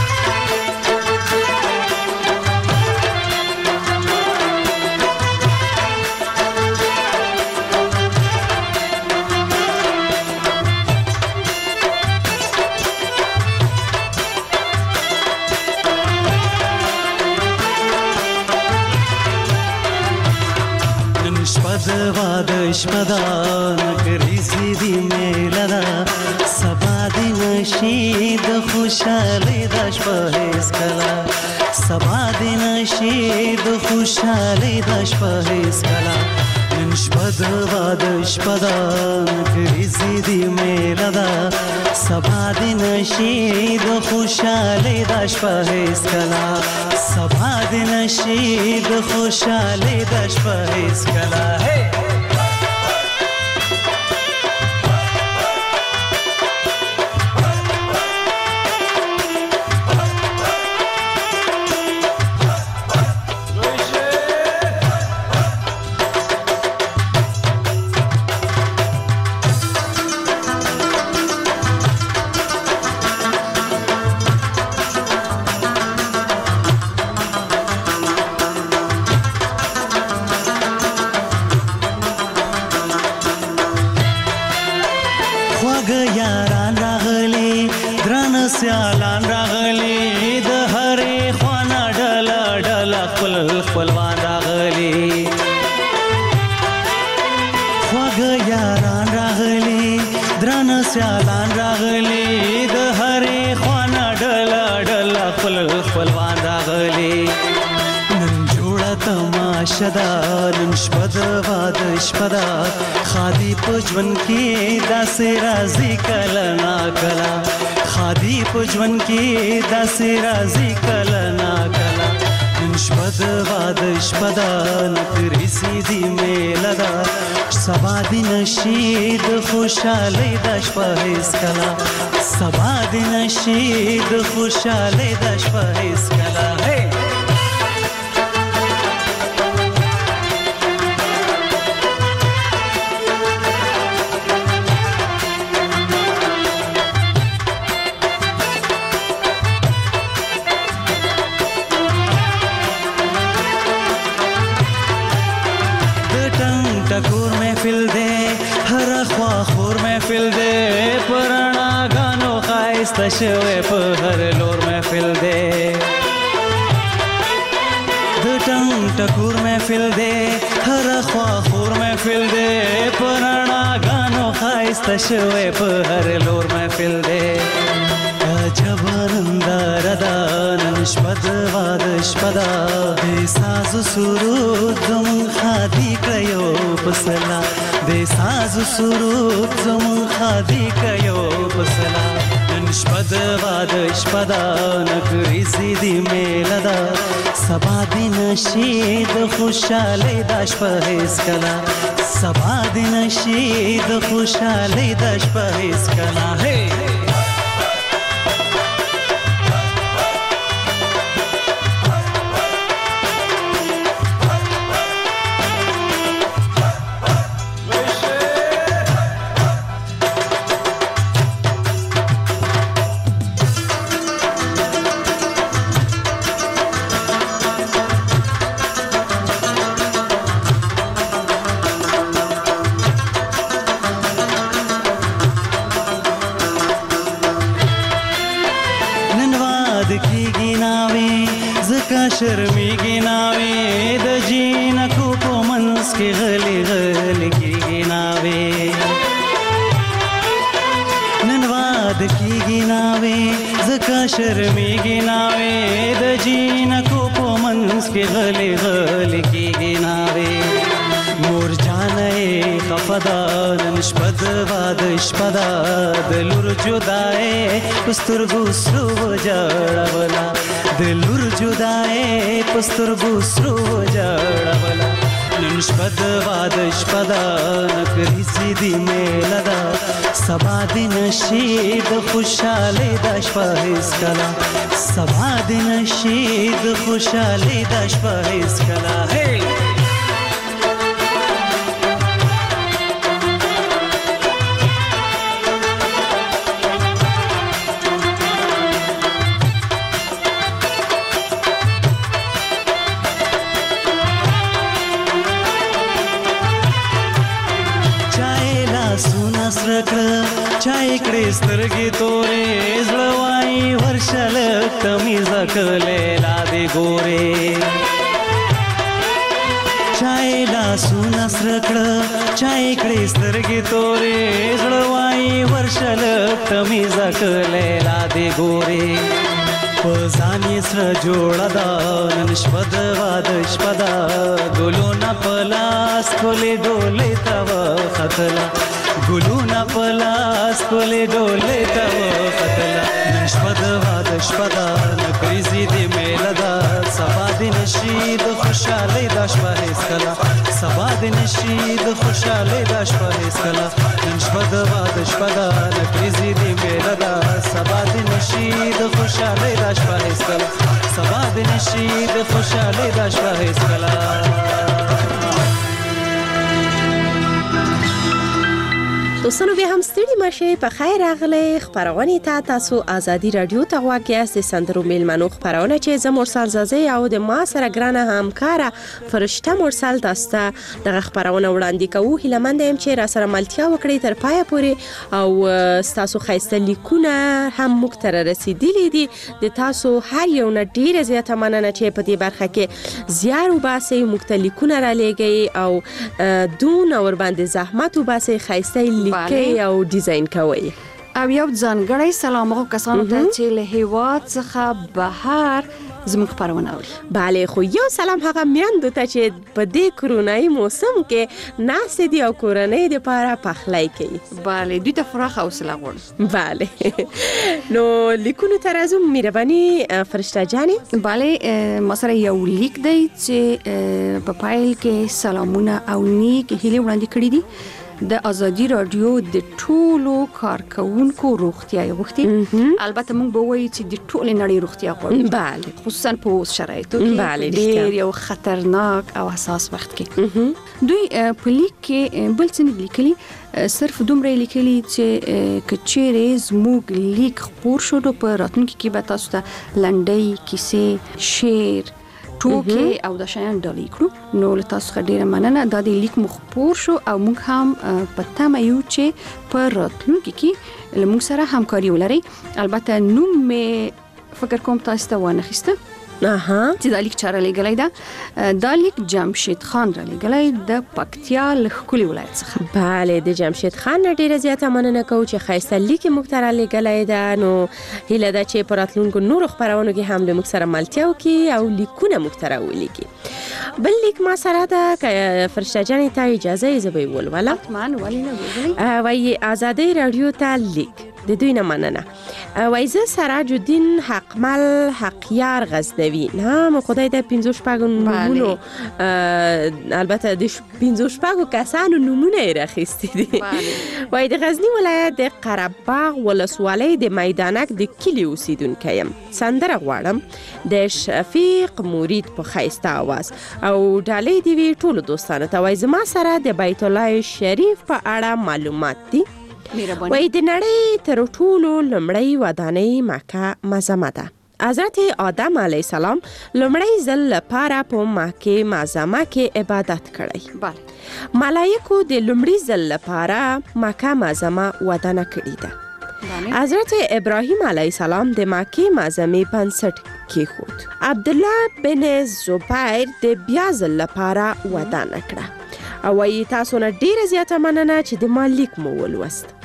شپدا نګریزي دی میلدا سبا دی نشید خوشاله د شپه هیڅ کلا سبا دی نشید خوشاله د شپه هیڅ کلا نن شپدا واد شپدا نګریزي دی میلدا سبا دی نشید خوشاله د شپه هیڅ کلا سبا دی نشید خوشاله د شپه هیڅ کلا سیالان راغلی د هرې خوانا ډله ډله خپل خپلوان راغلی خواږه یاران راغلی درانه سیالان راغلی د هرې خوانا ډله ډله خپل خپلوان راغلی نن جوړه تماشه ده نن شپه د واده شپه ده خادي په ژوند کې داسې راځي کله ناکله خادي په ژوند کې داسې راځي کله ناکله نن شپه د واده شپه ده نګریزي دی میله ده سبا دی نشي د خوشحالۍ د شپه هیڅ کله سبا دی نشي د خوشحالۍ د شپه هیڅ کله ټکور محفل دے هر خوا خور محفل دے پرانا غانو خایسته شوه په هر لور محفل دے د ټنګ ټکور محفل دے هر خوا خور محفل دے پرانا غانو خایسته شوه په هر لور محفل دے جبرندار دان شپد واد شپدا د ساز سرود زم خادي کيو پسلا د ساز سرود زم خادي کيو پسلا شپد واد شپدا نګریزي دی میلدا سبا دی نشید خوشاله د شپه هیڅ کلا سبا دی نشید خوشاله د شپه هیڅ کلا هي شرمېږي ناوې د جینکو په منځ کې غلي غلي کېږي ناوې نن واده کېږي ناوې ځکه شرمېږي ناوې د جینکو په منځ کې غلي غلي کېږي ناوې مور جانې خفه شپدا نن شپه د واده شپه دا د لور جدای پسترګو سرو جړولا د لور جدای پسترګو سرو جړولا نن شپه د واده شپه دا نکري سیدی میله دا سبا د نشید خوشاله د شپه هیڅ کلا سبا د نشید خوشاله د شپه هیڅ کلا هی چای کړي سترګې تورې زړوای ورشل کمیز کله لا دې ګورې چای لا سونه سرکړه چای کړي سترګې تورې زړوای ورشل کمیز کله لا دې ګورې پزانی سره جوړه دا نن شپه د واده شپه دا ګلونه پلاس کولې ډولې تا وختلا ګلونه پلاس کولې ډولې تا وختلا نن شپه د واده شپه دا نکریزي دې میله دا سبا د نشید خوشاله دا شپه هیڅ کلا سبا د نشید خوشاله دا شپه هیڅ کلا نن شپه د واده شپه دا نکریزي دې میله دا سبا د نشید خوشاله دا شپه هیڅ کلا سبا د نشید خوشاله دا شپه هیڅ کلا
دوستانو بیا هم ستړي مشه په خیر راغلی خبرونه ته تاسو ازادي رادیو ته واقعي سندرو میلمنو خبرونه چې زه مرسل زازي او د ما سره ګرانه همکاره فرشته مرسل تاسو ته د خبرونه وړاندې کوو هیلمند يم چې را سره ملتیا وکړي تر پایه پورې او تاسو خیسته لیکونه هم مکتر رسیدلی دي د تاسو هر یو نه ډیره زیاته مننه چې په دې برخه کې زیار وباسي مختلفونه را لګي او دون اور باندې زحمت وباسي خیسته کې او ډیزاین کوي
او یو ځانګړی سلام هغه کسانو ته چې له هیواد څخه بهر زموږ خبرونه اوري.
بله خو یو سلام هغه میندو ته چې په دې کرونایي موسم کې ناستې دي او کورنۍ دپاره پخلی کوي.
بله دوی ته پراخه حوصله غواړم.
بله نو لیکونو ته راځو مهرباني فرشته جانې.
بله ما سره یو لیک دی چې په پایل کې سلامونه او نیک هیلې وړاندې کړي دي د ازادي رادیو د ټولو کارکونکو روغتیا غوښتي. البته موږ به وایو چې د ټولې نړۍ روغتیا غواړو.
بله
خصوصا په اوس شرایطو کې ډېر یو خطرناک او حساس وخت کې دوی په لیک کې بل څه نه لیکلي صرف دومره لیکلي چې کچېرې زموږ لیک خپور شو نو په راتلونکي کې به تاسو ته لنډۍ کیسې شعر ټوکې او د شیان ډالۍ کړو. نو له تاسو څخه ډیره مننه دا د لیک مخپور شو او موږ هم په تمه یو چې په راتلونکي کې له موږ سره همکاري ولري. البته نوم مې فکر کوم تاسو ته وانخیسته
اها
چې دا لیک چاره لګلای دا دا لیک جمشید خان را لګلای د پکتیا لخکولي ولایت څخه.
بله د جمشید خان ډیره زیاته مننه کوم چې خیسته لیک مختره لګلای دا نو هیله ده چې پراتلونکو نور خبرونو کې هم له موږ سره ملتیا وکړي او لیکونه مختره ولیکي. بل لیک ما سره ده فرشته جانې ته اجازه یې زه به ولولم.
حتما ولې نه وګورئ.
وایي ازادي رادیو ته لیک د دوی نه مننه. وایي زه سراج الدین حقمل حقیار غزنوي نام خدای د پنځو شپږو نومونو البته د پنځو شپږو کسانو نومونه یې راخیستي دي. وایي د غزني ولایت د قرهباغ ولسوالۍ د میدانک د کلي اوسیدونکی یم. سندره غواړم د شفیق مرید په ښایسته اواز او ډالۍ دې وي ټولو دوستانو ته. وایي زما سره د بیت الله شریف په اړه معلومات دي. وای د نړۍ تر ټولو لومړی ودانۍ مکه معظمه ده. حضرت آدم علیه السلام لومړی ځل لپاره په مکه معظمه کې عبادت کړی.
بله
ملائکو د لومړي ځل لپاره مکه معظمه ودانه کړې ده. حضرت ابراهیم علیه السلام د مکه معظمې بنسټ کېښود. عبدالله بن زبیر د بیا ځل لپاره ودانه کړه. او وایي تاسو نه ډیره زیاته مننه چې د ما لیک مو ولوست.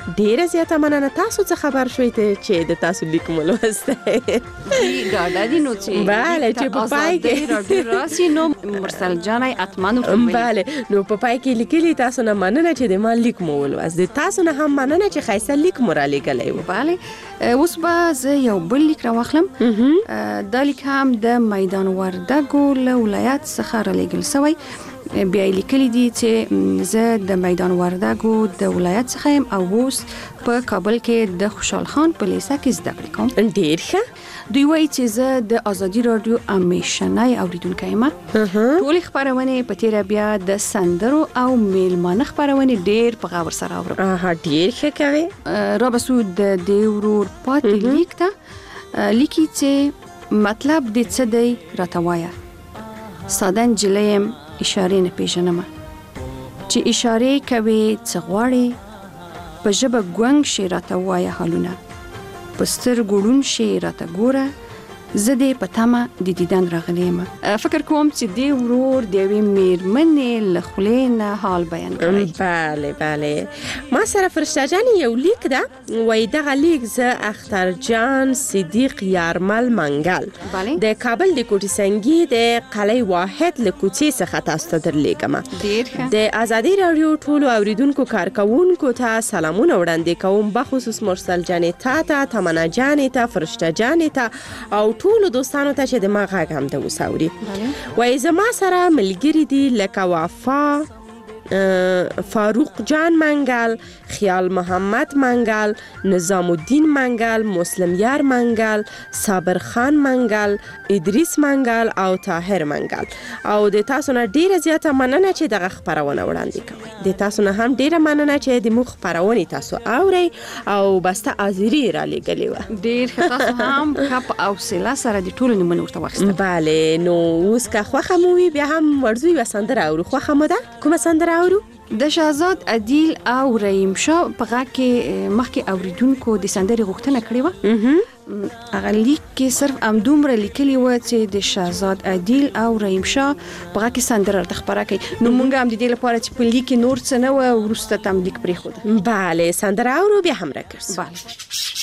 ډیره زیاته مننه تاسو څخه خبر شوي ته چې د تاسو لیک مو لوسته
ډاډه دي نو چې
بله چې په پای کې
راډیو راسي نو مرسل جانای اتمنو
بله نو په پای کې لیکلي تاسو نه مننه چې د ما لیک مو ولوست د تاسو نه هم مننه چې ښایسته لیک مو رالیږلی و.
بله اوس به زه یو بل لیک راواخلم. دا لیک هم د میدان وردګو له ولایت څخه رالیږل سوی. بیا یې لیکلي دي چې زه د میدان وردګو د ولایت څخه یم او اوس په کابل کې د خوشحال خان په لیسه کې زده کړې کوم.
ډېر ښه.
دوی وایي چې زه د ازادي راډیو همیشنی اورېدونکی یم. ټولې خپرونې په تېره بیا د سندرو او میلمانه خپرونې ډېر په غور سره اورم.
ډېر ښه کوې.
رابسو د دې ورور پاتې لیک ته لیکي چې مطلب دې څه دی راته وایه. ساده نجلۍ یم، اشارې نه پیژنم چې اشارې کوي څه غواړي. په ژبه ګونګ شي راته وایه حالونه، په سترګو ړوند شي راته ګوره. زه دې په تمه د دیدن راغلی یم. فکر کوم چې دې ورور د یوې میرمنې له خولې نه حال بیان کړی.
بله بله ما سره فرشته جان یو لیک ده. وایي دغه لیک زه اخترجان صدیق یارمل منګل د کابل د کوټې سنګي د قلعه واحد له کوڅې څخه تاسو ته درلیږم.
ډېر ښه.
د ازادي راډیو ټولو اوریدونکو کارکوونکو ته سلامونه وړاندې کوم، بخصوص مرسل جانې ته ته تمنا جانې ته فرشته جانې ته او ټولو دوستانو ته چې د ما غږ هم د وساوري. وایي زما سره ملګري دي لکه وفا فاروق جان منګل، خیال محمد منګل، نظام الدین منګل، مسلم یار منګل، صابر خان منګل، ادریس منګل او طاهر منګل. او د تاسو نه ډیره زیاته مننه چې دغه خبرونه وړاندې کوئ. د تاسو نه هم ډیره مننه چې د موږ خبرونه تاسو اورئ او بسته ازری را لګلې و.
ډیر ښه. تاسو هم ښه په حوصله سره د ټولو نومونه ورته واخیستل.
بله نو اوس که خوښه مو وي بیا هم ورځو یوه سندره اورو. خوښه مو ده؟ کومه سندره اورو؟
د شهزاد عدیل او رحیم شاه په غږ کې مخکې اوریدونکو د سندرې غوښتنه کړې وه. هغه لیک کې صرف همدومره لیکلي وه چې د شهزاد عدیل او رحیم شاه په غږ کې سندره راته خپره کړي. نو موږ هم د دې لپاره چې په لیک کې نور څه نه وه وروسته ته هم لیک پرېښوده.
بله سندره اورو بیا هم راګرځو.
بله.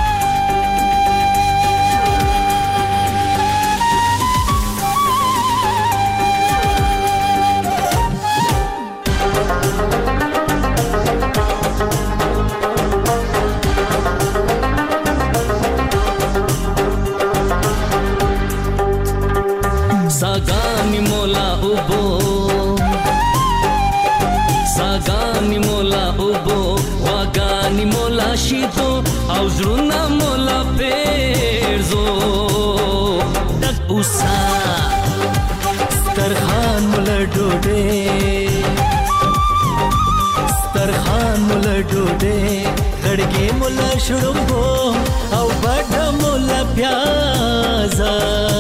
सागानी मोला उबो सागानी मोला उबो वागानी मोला शीतो आउजरुना मोला पेरजो तक उसा स्तरखान मोला डोडे स्तरखान मोला डोडे गड़गे मोला शुड़ुंगो औ बड़ा मोला प्याजा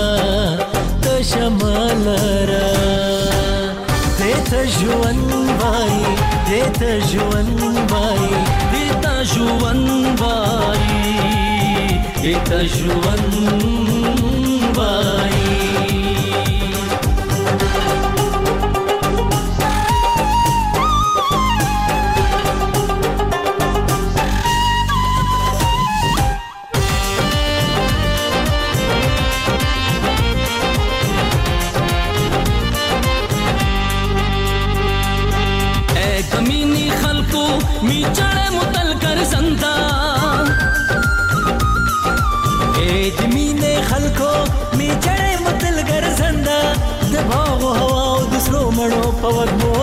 شمالرا دیتا جوان بای دیتا جوان بای دیتا جوان بای دیتا جوان بای मी चढ़े मुतल कर संता एदमी ने खलको मी चढ़े मुतल कर संदा दबाव हवा दूसरो मणो पवगो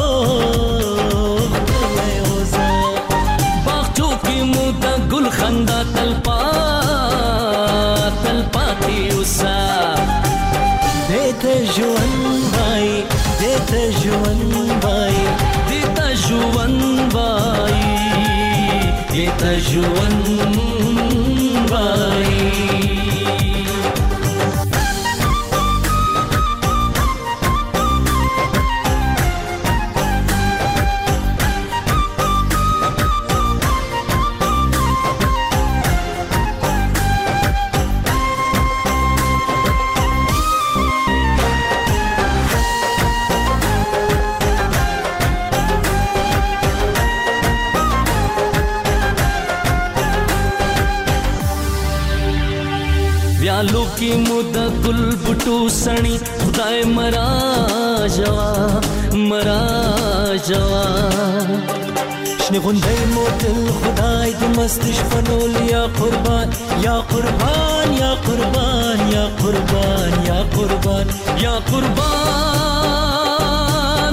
बागचो की मुदा गुल खंदा तलपा तलपाती उसा देते जुवन भाई देते जुवन भाई देता जुवन भाई देता जुवन भाई سالو کې مودا ګل بوټو سني خدای مرا جوا مرا جوا شنه غونډې موتل خدای دې مست شپنول یا قربان یا قربان یا قربان یا قربان یا قربان یا قربان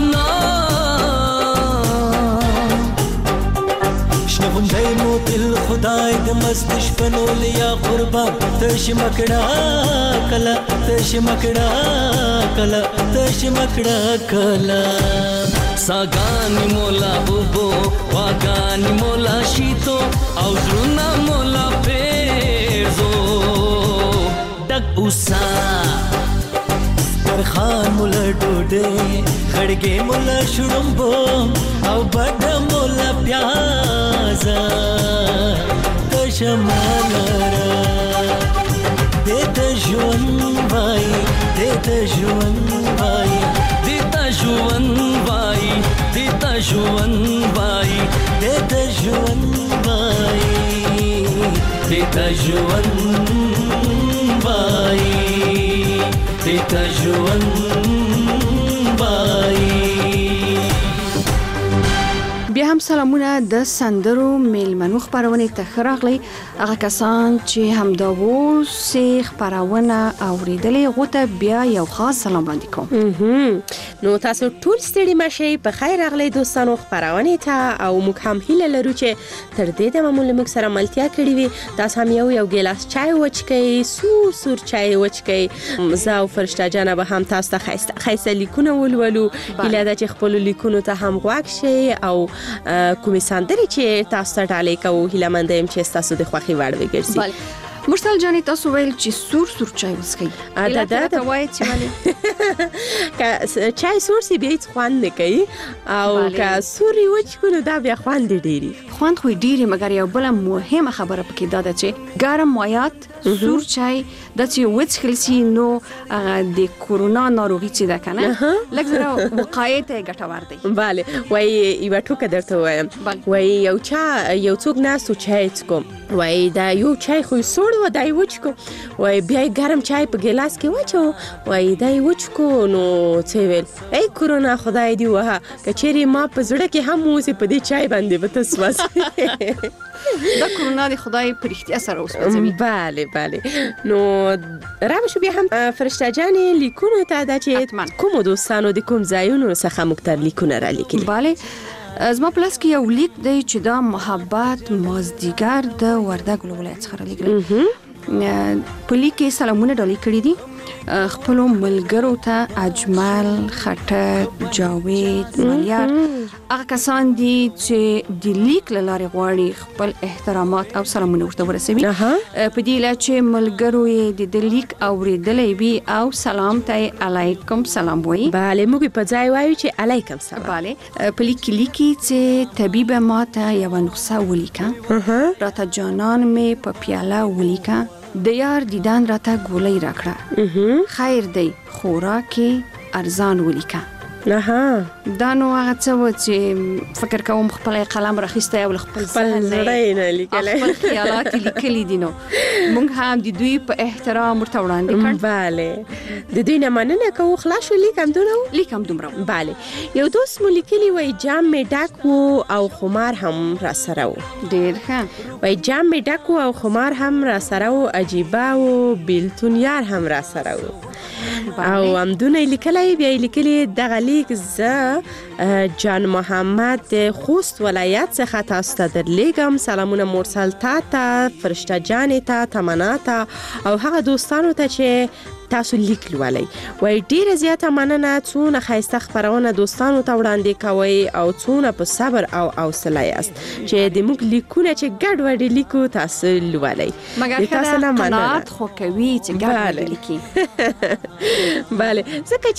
شنه غونډې موتل خدای دې مست شپنول یا قربان تش مکړه کلا تش مکړه کلا تش مکړه کلا ساګانی مولا اوبو واګانی مولا شیتو او زړونه مولا پیرزو ډک اوسا سترخان مولا ډوډۍ خړګې مولا شړمبو او بډ مولا پیازا کشمالرا دته ژوند وای دته ژوند وای دته ژوند وای دته ژوند وای دته ژوند وای دته ژوند وای دته ژوند وای
بیا هم سلامونه د سندرو میلمنو خبرونه ته خراغلی هغه کسان چې هم دا وسه خبرونه اوریدلې غوته بیا یو خاص سلام باندې کوم
نو تاسو ټول ستړي مشي په خیر اغلی دوستانو خبرونه ته او موږ هم هیله لرو چې تر دې د معمول موږ سره ملتیا کړی وي تاسو هم یو یو ګلاس چای وچکئ سور سور چای وچکئ زه او فرشته جان به هم تاسو ته خیسته خیسته لیکونه ولولو هیله ده چې خپل لیکونو ته هم غوږ شئ او کومې سندرې چې تاسو ته ډالۍ کوو هیله مند یم چې تاسو د خوښي وړ وګرځي
مرسل جانې تاسو ویل چې سور سور چای وڅښئ
دا دا وایي چې ولې چای سور سی بیا هیڅ خوند نه کوي او که سوري وچکو نو دا بیا خوند ډېری
خوند خو ډېری مګر یو بل مهمه خبره پکې دا ده چې ګرم مایات سور چای د چې وڅښل سي نو د کورونا ناروغي چې ده کنه لکه زره وقایې ته ګټور دی
bale وای یو ټوکه درته وایم وای یو چا یو څوک ناسو چای څکو وای دا یو چای خو سوړ و دای وچکو وای بیا ګرم چای په ګلاس کې واچو وای دای وچکو نو څه ویل ای کورونا خدای دی وها کچېری ما په زړه کې هم اوسې په دې چای باندې وتسواس
دا کورونا دی خدای په اړتیا سره اوسوي
bale bale نو راو شو بیا هم فرشته جانې لیکونو ته دا چې کوم دوستانو د کوم ځایونو څخه مختار لیکونه را لیکلي
bale زما پلاس کې یو لیک دی چې دا محبت مازدیګر د وردګ ولایت څخه لیکل په لیک کې سلامونه ډالۍ کړی دي خپل ملګرو ته اجمل خټک جاوید ملیار هغه کسان دي چې د لیک لاره غواړي خپل احترامات او سلامونه ورته ورسوي په دې لا چې ملګرو یې د لیک اوریدلې وي او سلام ته علیکم سلام وایي
bale موږ په ځای وایو چې علیکم سلام
bale په لیک کې لیکي چې طبيب ماته یو نسخه ولیکه راته جانان مې په پیاله ولیکه د یار دیدن راته ګولۍ راکړه خیر دی خوراکي ارزان ولیکه
نه
دا نو هغه څه و چې فکر کوم خپل قلم راخسته او خپل
زړه نه لیکل
خپل خیالات لیکلي دي نو موږ هم د دوی په احترام ورته وړاندې کړ
bale د دوی نه مننه کوو خلاص لیکم دومره
لیکم دومره
bale یو دوست مو لیکلی وای جام می ډک وو او خمار هم را سره وو
ډیر ښه
وای جام می ډک وو او خمار هم را سره وو عجیبه وو بیلتون یار هم را سره وو او هم دونه لیکلی بیا لیکلی دغه لیک زه جان محمد د خوست ولایت څخه تاسو ته درلیږم سلامونه مرسل تا ته فرشته جانې ته تمنا ته او هغه دوستانو ته چې تاسو لیک لولئ وای ډیره زیاته مننه څونه ښایسته خبرونه دوستانو ته وړاندې کوئ او څونه په صبر او حوصله یاست چې د موږ لیکونه چې ګډ وډ لیکو تاسو لولئ
مګر تاسو نه قناعت خو کوي چې ګډ وډ لیکي
bale ځکه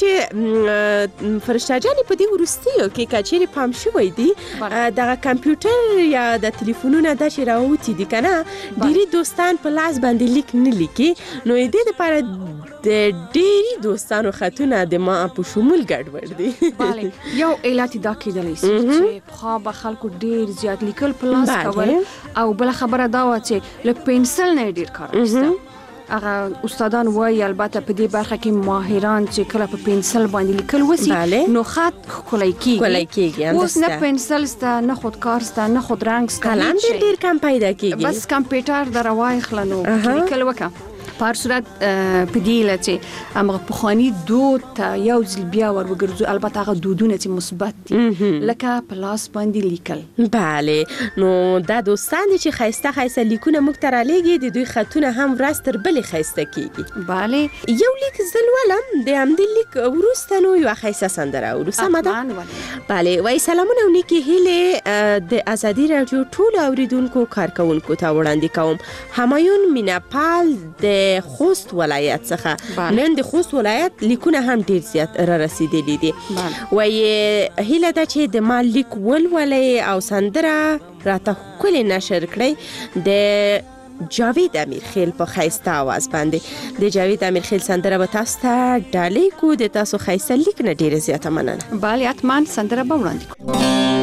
چې فرشته جانې په دې ورستیو کې کچېری پام شوی دی دغه کمپیوټر یا د ټلیفونونو د چې راوتی دي کنه ډیری دوستان په لاس باندې لیک نه لیکي نو دې لپاره د ډیری دوستانو خطونه د ما په شمول ګډوډ دي
bale یو علت دا کېدلی شي چې خو به خلکو ډیر زیات لیکل په لاس کول او بل خبره دا و چې له پنسل نه ډیر کار اخیسته هغه استادان وایي البته په دې برخه کې ماهران چې کله په پنسل باندې لیکل وسی نو خط کولای کیږي
کولای کیږي
اوس نه پنسل ستا نه خودکار ستا نه خود رنگ ستا
قلم ډیر ډیر کم پیدا کیږي
بس کمپیوټر دروای خلنو لیکل وکړه په صورت په دې لته امغه پخوانی دود ته یو ځل بیا ور وګرځو البته هغه دودونه چې مثبت دي لکه پلاس باندې لیکل
bale نو دا دوستان چې خایسته خایسته لیکونه موږ تر لګي د دوی خطونه هم ورستر بلې خایسته کیږي
bale
یو لیک زل ولم د همدې لیک ورسته نو یو خایسته سندره ورسته مده bale وای سلامونه ونیکی هله د ازادي رادیو ټول اوریدونکو کارکونکو ته وړاندې کوم همایون میناپال د خوست ولایت څخه نن د خوست ولایت لیکونه هم ډیر زیات را رسیدلي دي وای هله دا چې د مال لیک ولولې او سندره راته کلی نشر کړی د جاوید امیر خیل په خایسته आवाज باندې د جاوید امیر خیل سندره به تاسو ته ډالې کو د تاسو خایسته لیک نه ډیر زیات مننه
bale اتمان سندره به وړاندې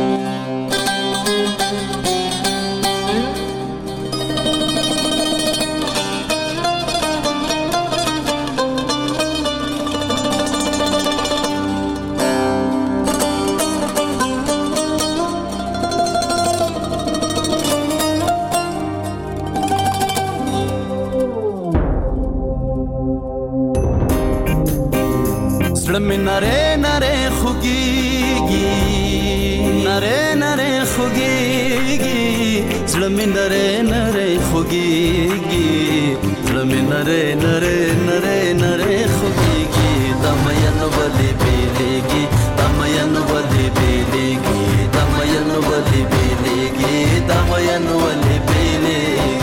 نره نره خوگیگی نره نره خوگیگی زلم نره نره خوگیگی زلم نره نره نره نره خوگیگی دمین ولی بیلیگی دمین ولی بیلیگی دمین ولی بیلیگی دمین ولی بیلیگی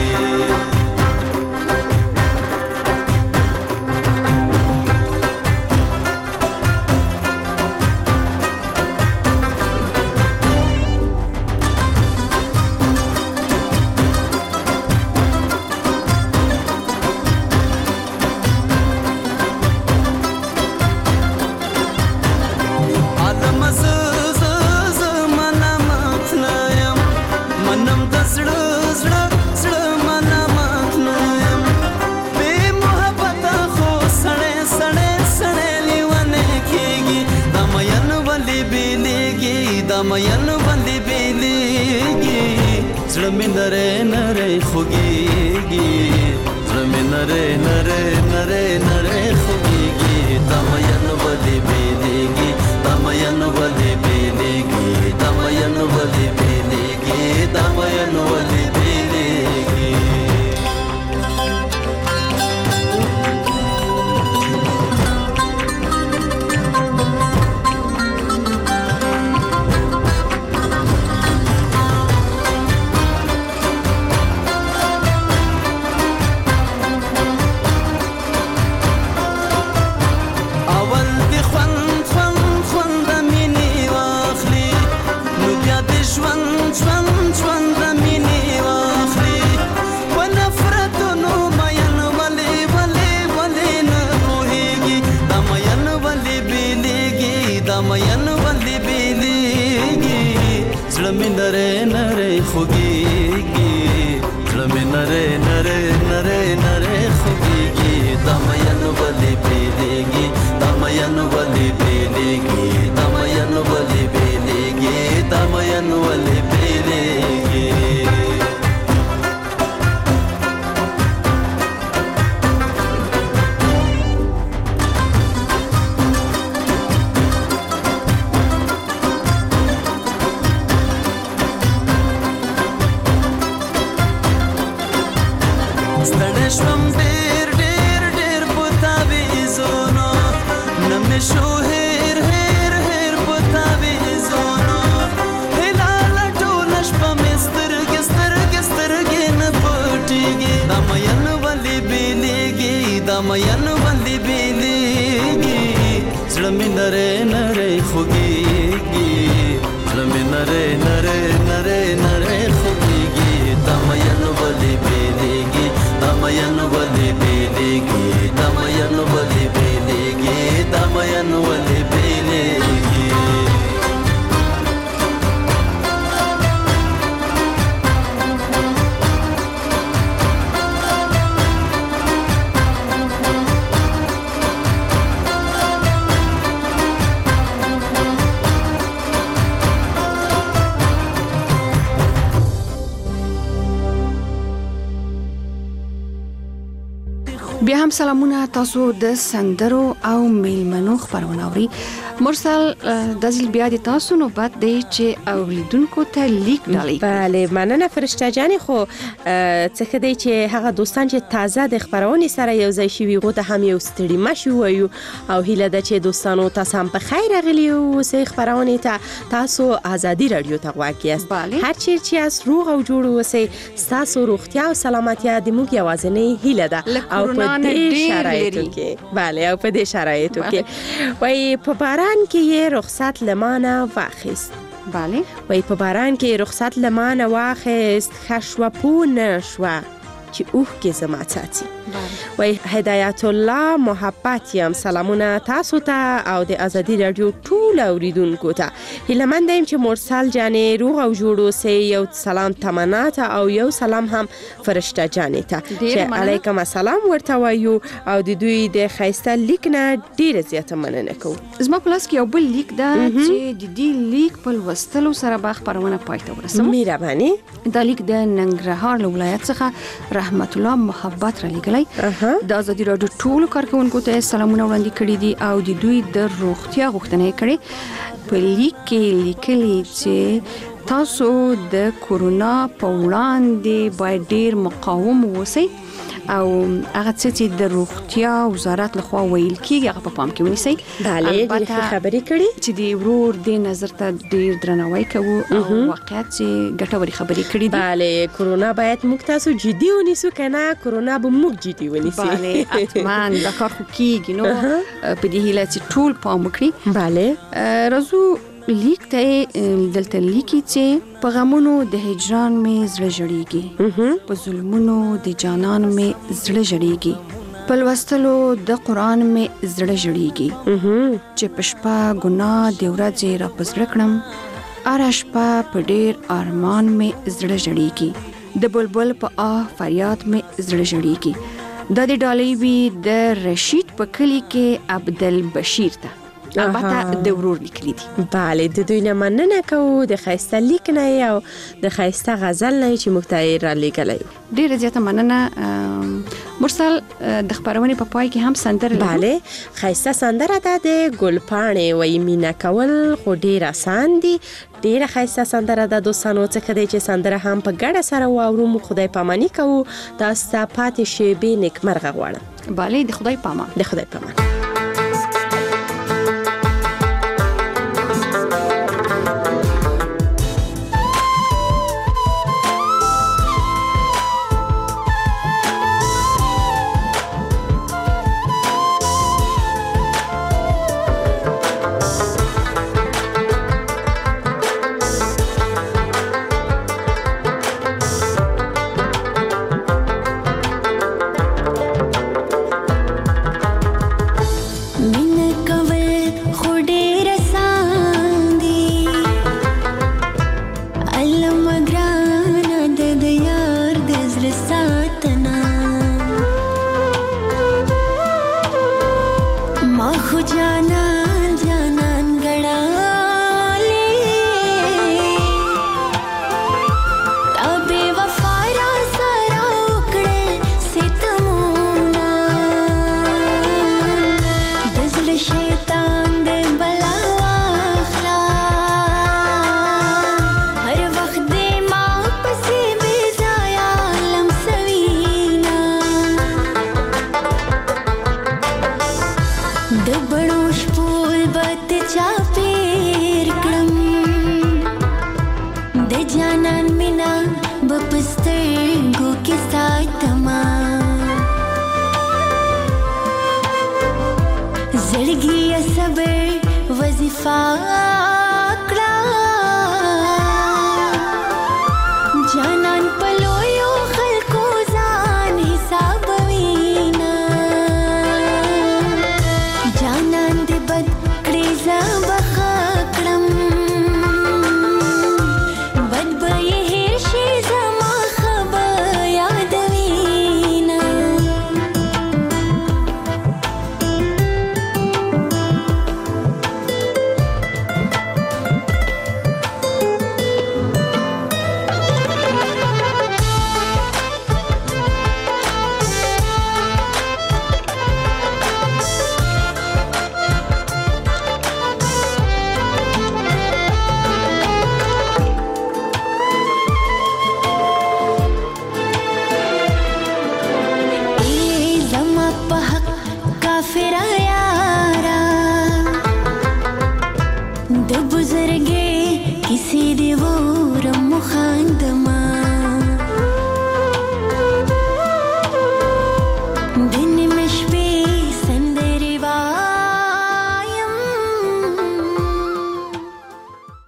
دمین ولی بیلیگی زلم نره نره خوگیگی زلم نره نره نره نره خوگیگی دمین ولی بیلیگی دمین ولی بیلیگی دمین ولی بیلیگی دمین ولی بیلیگی نره نره خوگیگی زلم نره نره نره نره خوگیگی دمین ولی بیلیگی دمین ولی بیلیگی دمین ولی بیلیگی دمین ولی بیلیگی دمین ولی بیلیگی زلم نره نره خوگیگی زلم نره نره نره نره خوگیگی دمین ولی بیلیگی دمین ولی بیلیگی دمین ولی بیلیگی دمین ولی بیلیگی
بیا هم سلامونه تاسو د سندرو او میلمنو خبرونه اوري. مرسل د ځل بیا د تاسو نو بعد دی چې اوریدونکو ته لیک ډالۍ.
بله مننه فرشته جانې، خو څه دی چې هغه دوستان چې تازه د خبرونې سره یو ځای شوي غو ته هم یو ستړي مشو وایو او هیله ده چې دوستانو تاسو هم په خیر راغلي اوسئ. خبرونې ته تاسو ازادي رادیو ته غواړئ یاست، هر چیرې چې یاست روغ او جوړ اوسئ. تاسو روغتیا او سلامتیا د موږ یوازینۍ هیله ده او په دې شرایطو کې بله او په دې شرایطو کې وایي په باران کې یې رخصت لمانه واخیست.
بله
وایي په باران کې رخصت لمانه واخیست، ښه شوه پوه نه شوه چې اوښکې زما څاڅي. وایي هدایت الله محبت یم، سلامونه تاسو ته او د ازادي رادیو ټول اوریدونکو ته. هیله‌مند یم چې مرسل جانې روغ او جوړ اوسئ. یو سلام تمنا ته او یو سلام هم فرشته جانې ته چې علیکم السلام ورته وایو او د دوی د ښایسته لیک نه ډېره زیاته مننه کوو.
زما په لاس کې یو بل لیک ده چې د دې لیک په لوستلو سره به خبرونه پای ته ورسوم.
مهرباني.
دا لیک د ننګرهار له ولایت څخه رحمت الله محبت را لیکلی. د ازادي رادیو ټولو کارکونکو ته سلامونه وړاندې کړي دي او د دوی د روغتیا غوښتنه کړي. په لیک کې لیکلي چې تاسو د کورونا په وړاندې باید ډیر مقاوم اوسئ او هغه چې د روغتیا وزارت لخوا ویل کیږي هغه په پام کې ونیسئ.
بله ډېرې خبرې کړي
چې د ورور د نظر ته ډیر درناوی کوو او واقعیت چې ګټورې خبرې کړي دي.
بله کورونا باید موږ تاسو جدي ونیسو که نه کورونا به موږ جدي ونیسي.
بله حتما دا کار خو کیږي نو په دې هیله چې ټول پام وکړي.
بله
راځو لیک ته دلته لیکي چې په غمونو د هجران مې زړه جړېږي، په ظلمونو د جانان مې زړه جړېږي، په لوستلو د قرآن مې زړه جړېږي، چې په شپه ګناه د ورځې را په زړه کړم، هره شپه په ډېر ارمان مې زړه جړېږي، د بلبل په آه فریاد مې زړه جړېږي. دا د ډالۍ وي د رشید په کلي کې عبدالبشیر ته، البته د ورور لیکلي دي.
بله د دوی نه مننه کوو د ښایسته لیک نه او د ښایسته غزل نه چې موږ ته یې رالیږلی.
ډېره زیاته مننه. مرسل د خپرونې په پای کې هم سندره لرو.
بله ښایسته سندره ده د ګلپاڼې وایي مینه کول خو ډېر آسان دي. ډېره ښایسته سندره ده دوستانو، څخه دی چې سندره هم په ګډه سره واورو. موږ خدای پاماني کوو. دا ستا پاتې شېبې نیکمرغه غواړم.
بله د خدای پامان.
د خدای پامان.
زړګي صبر وظیفه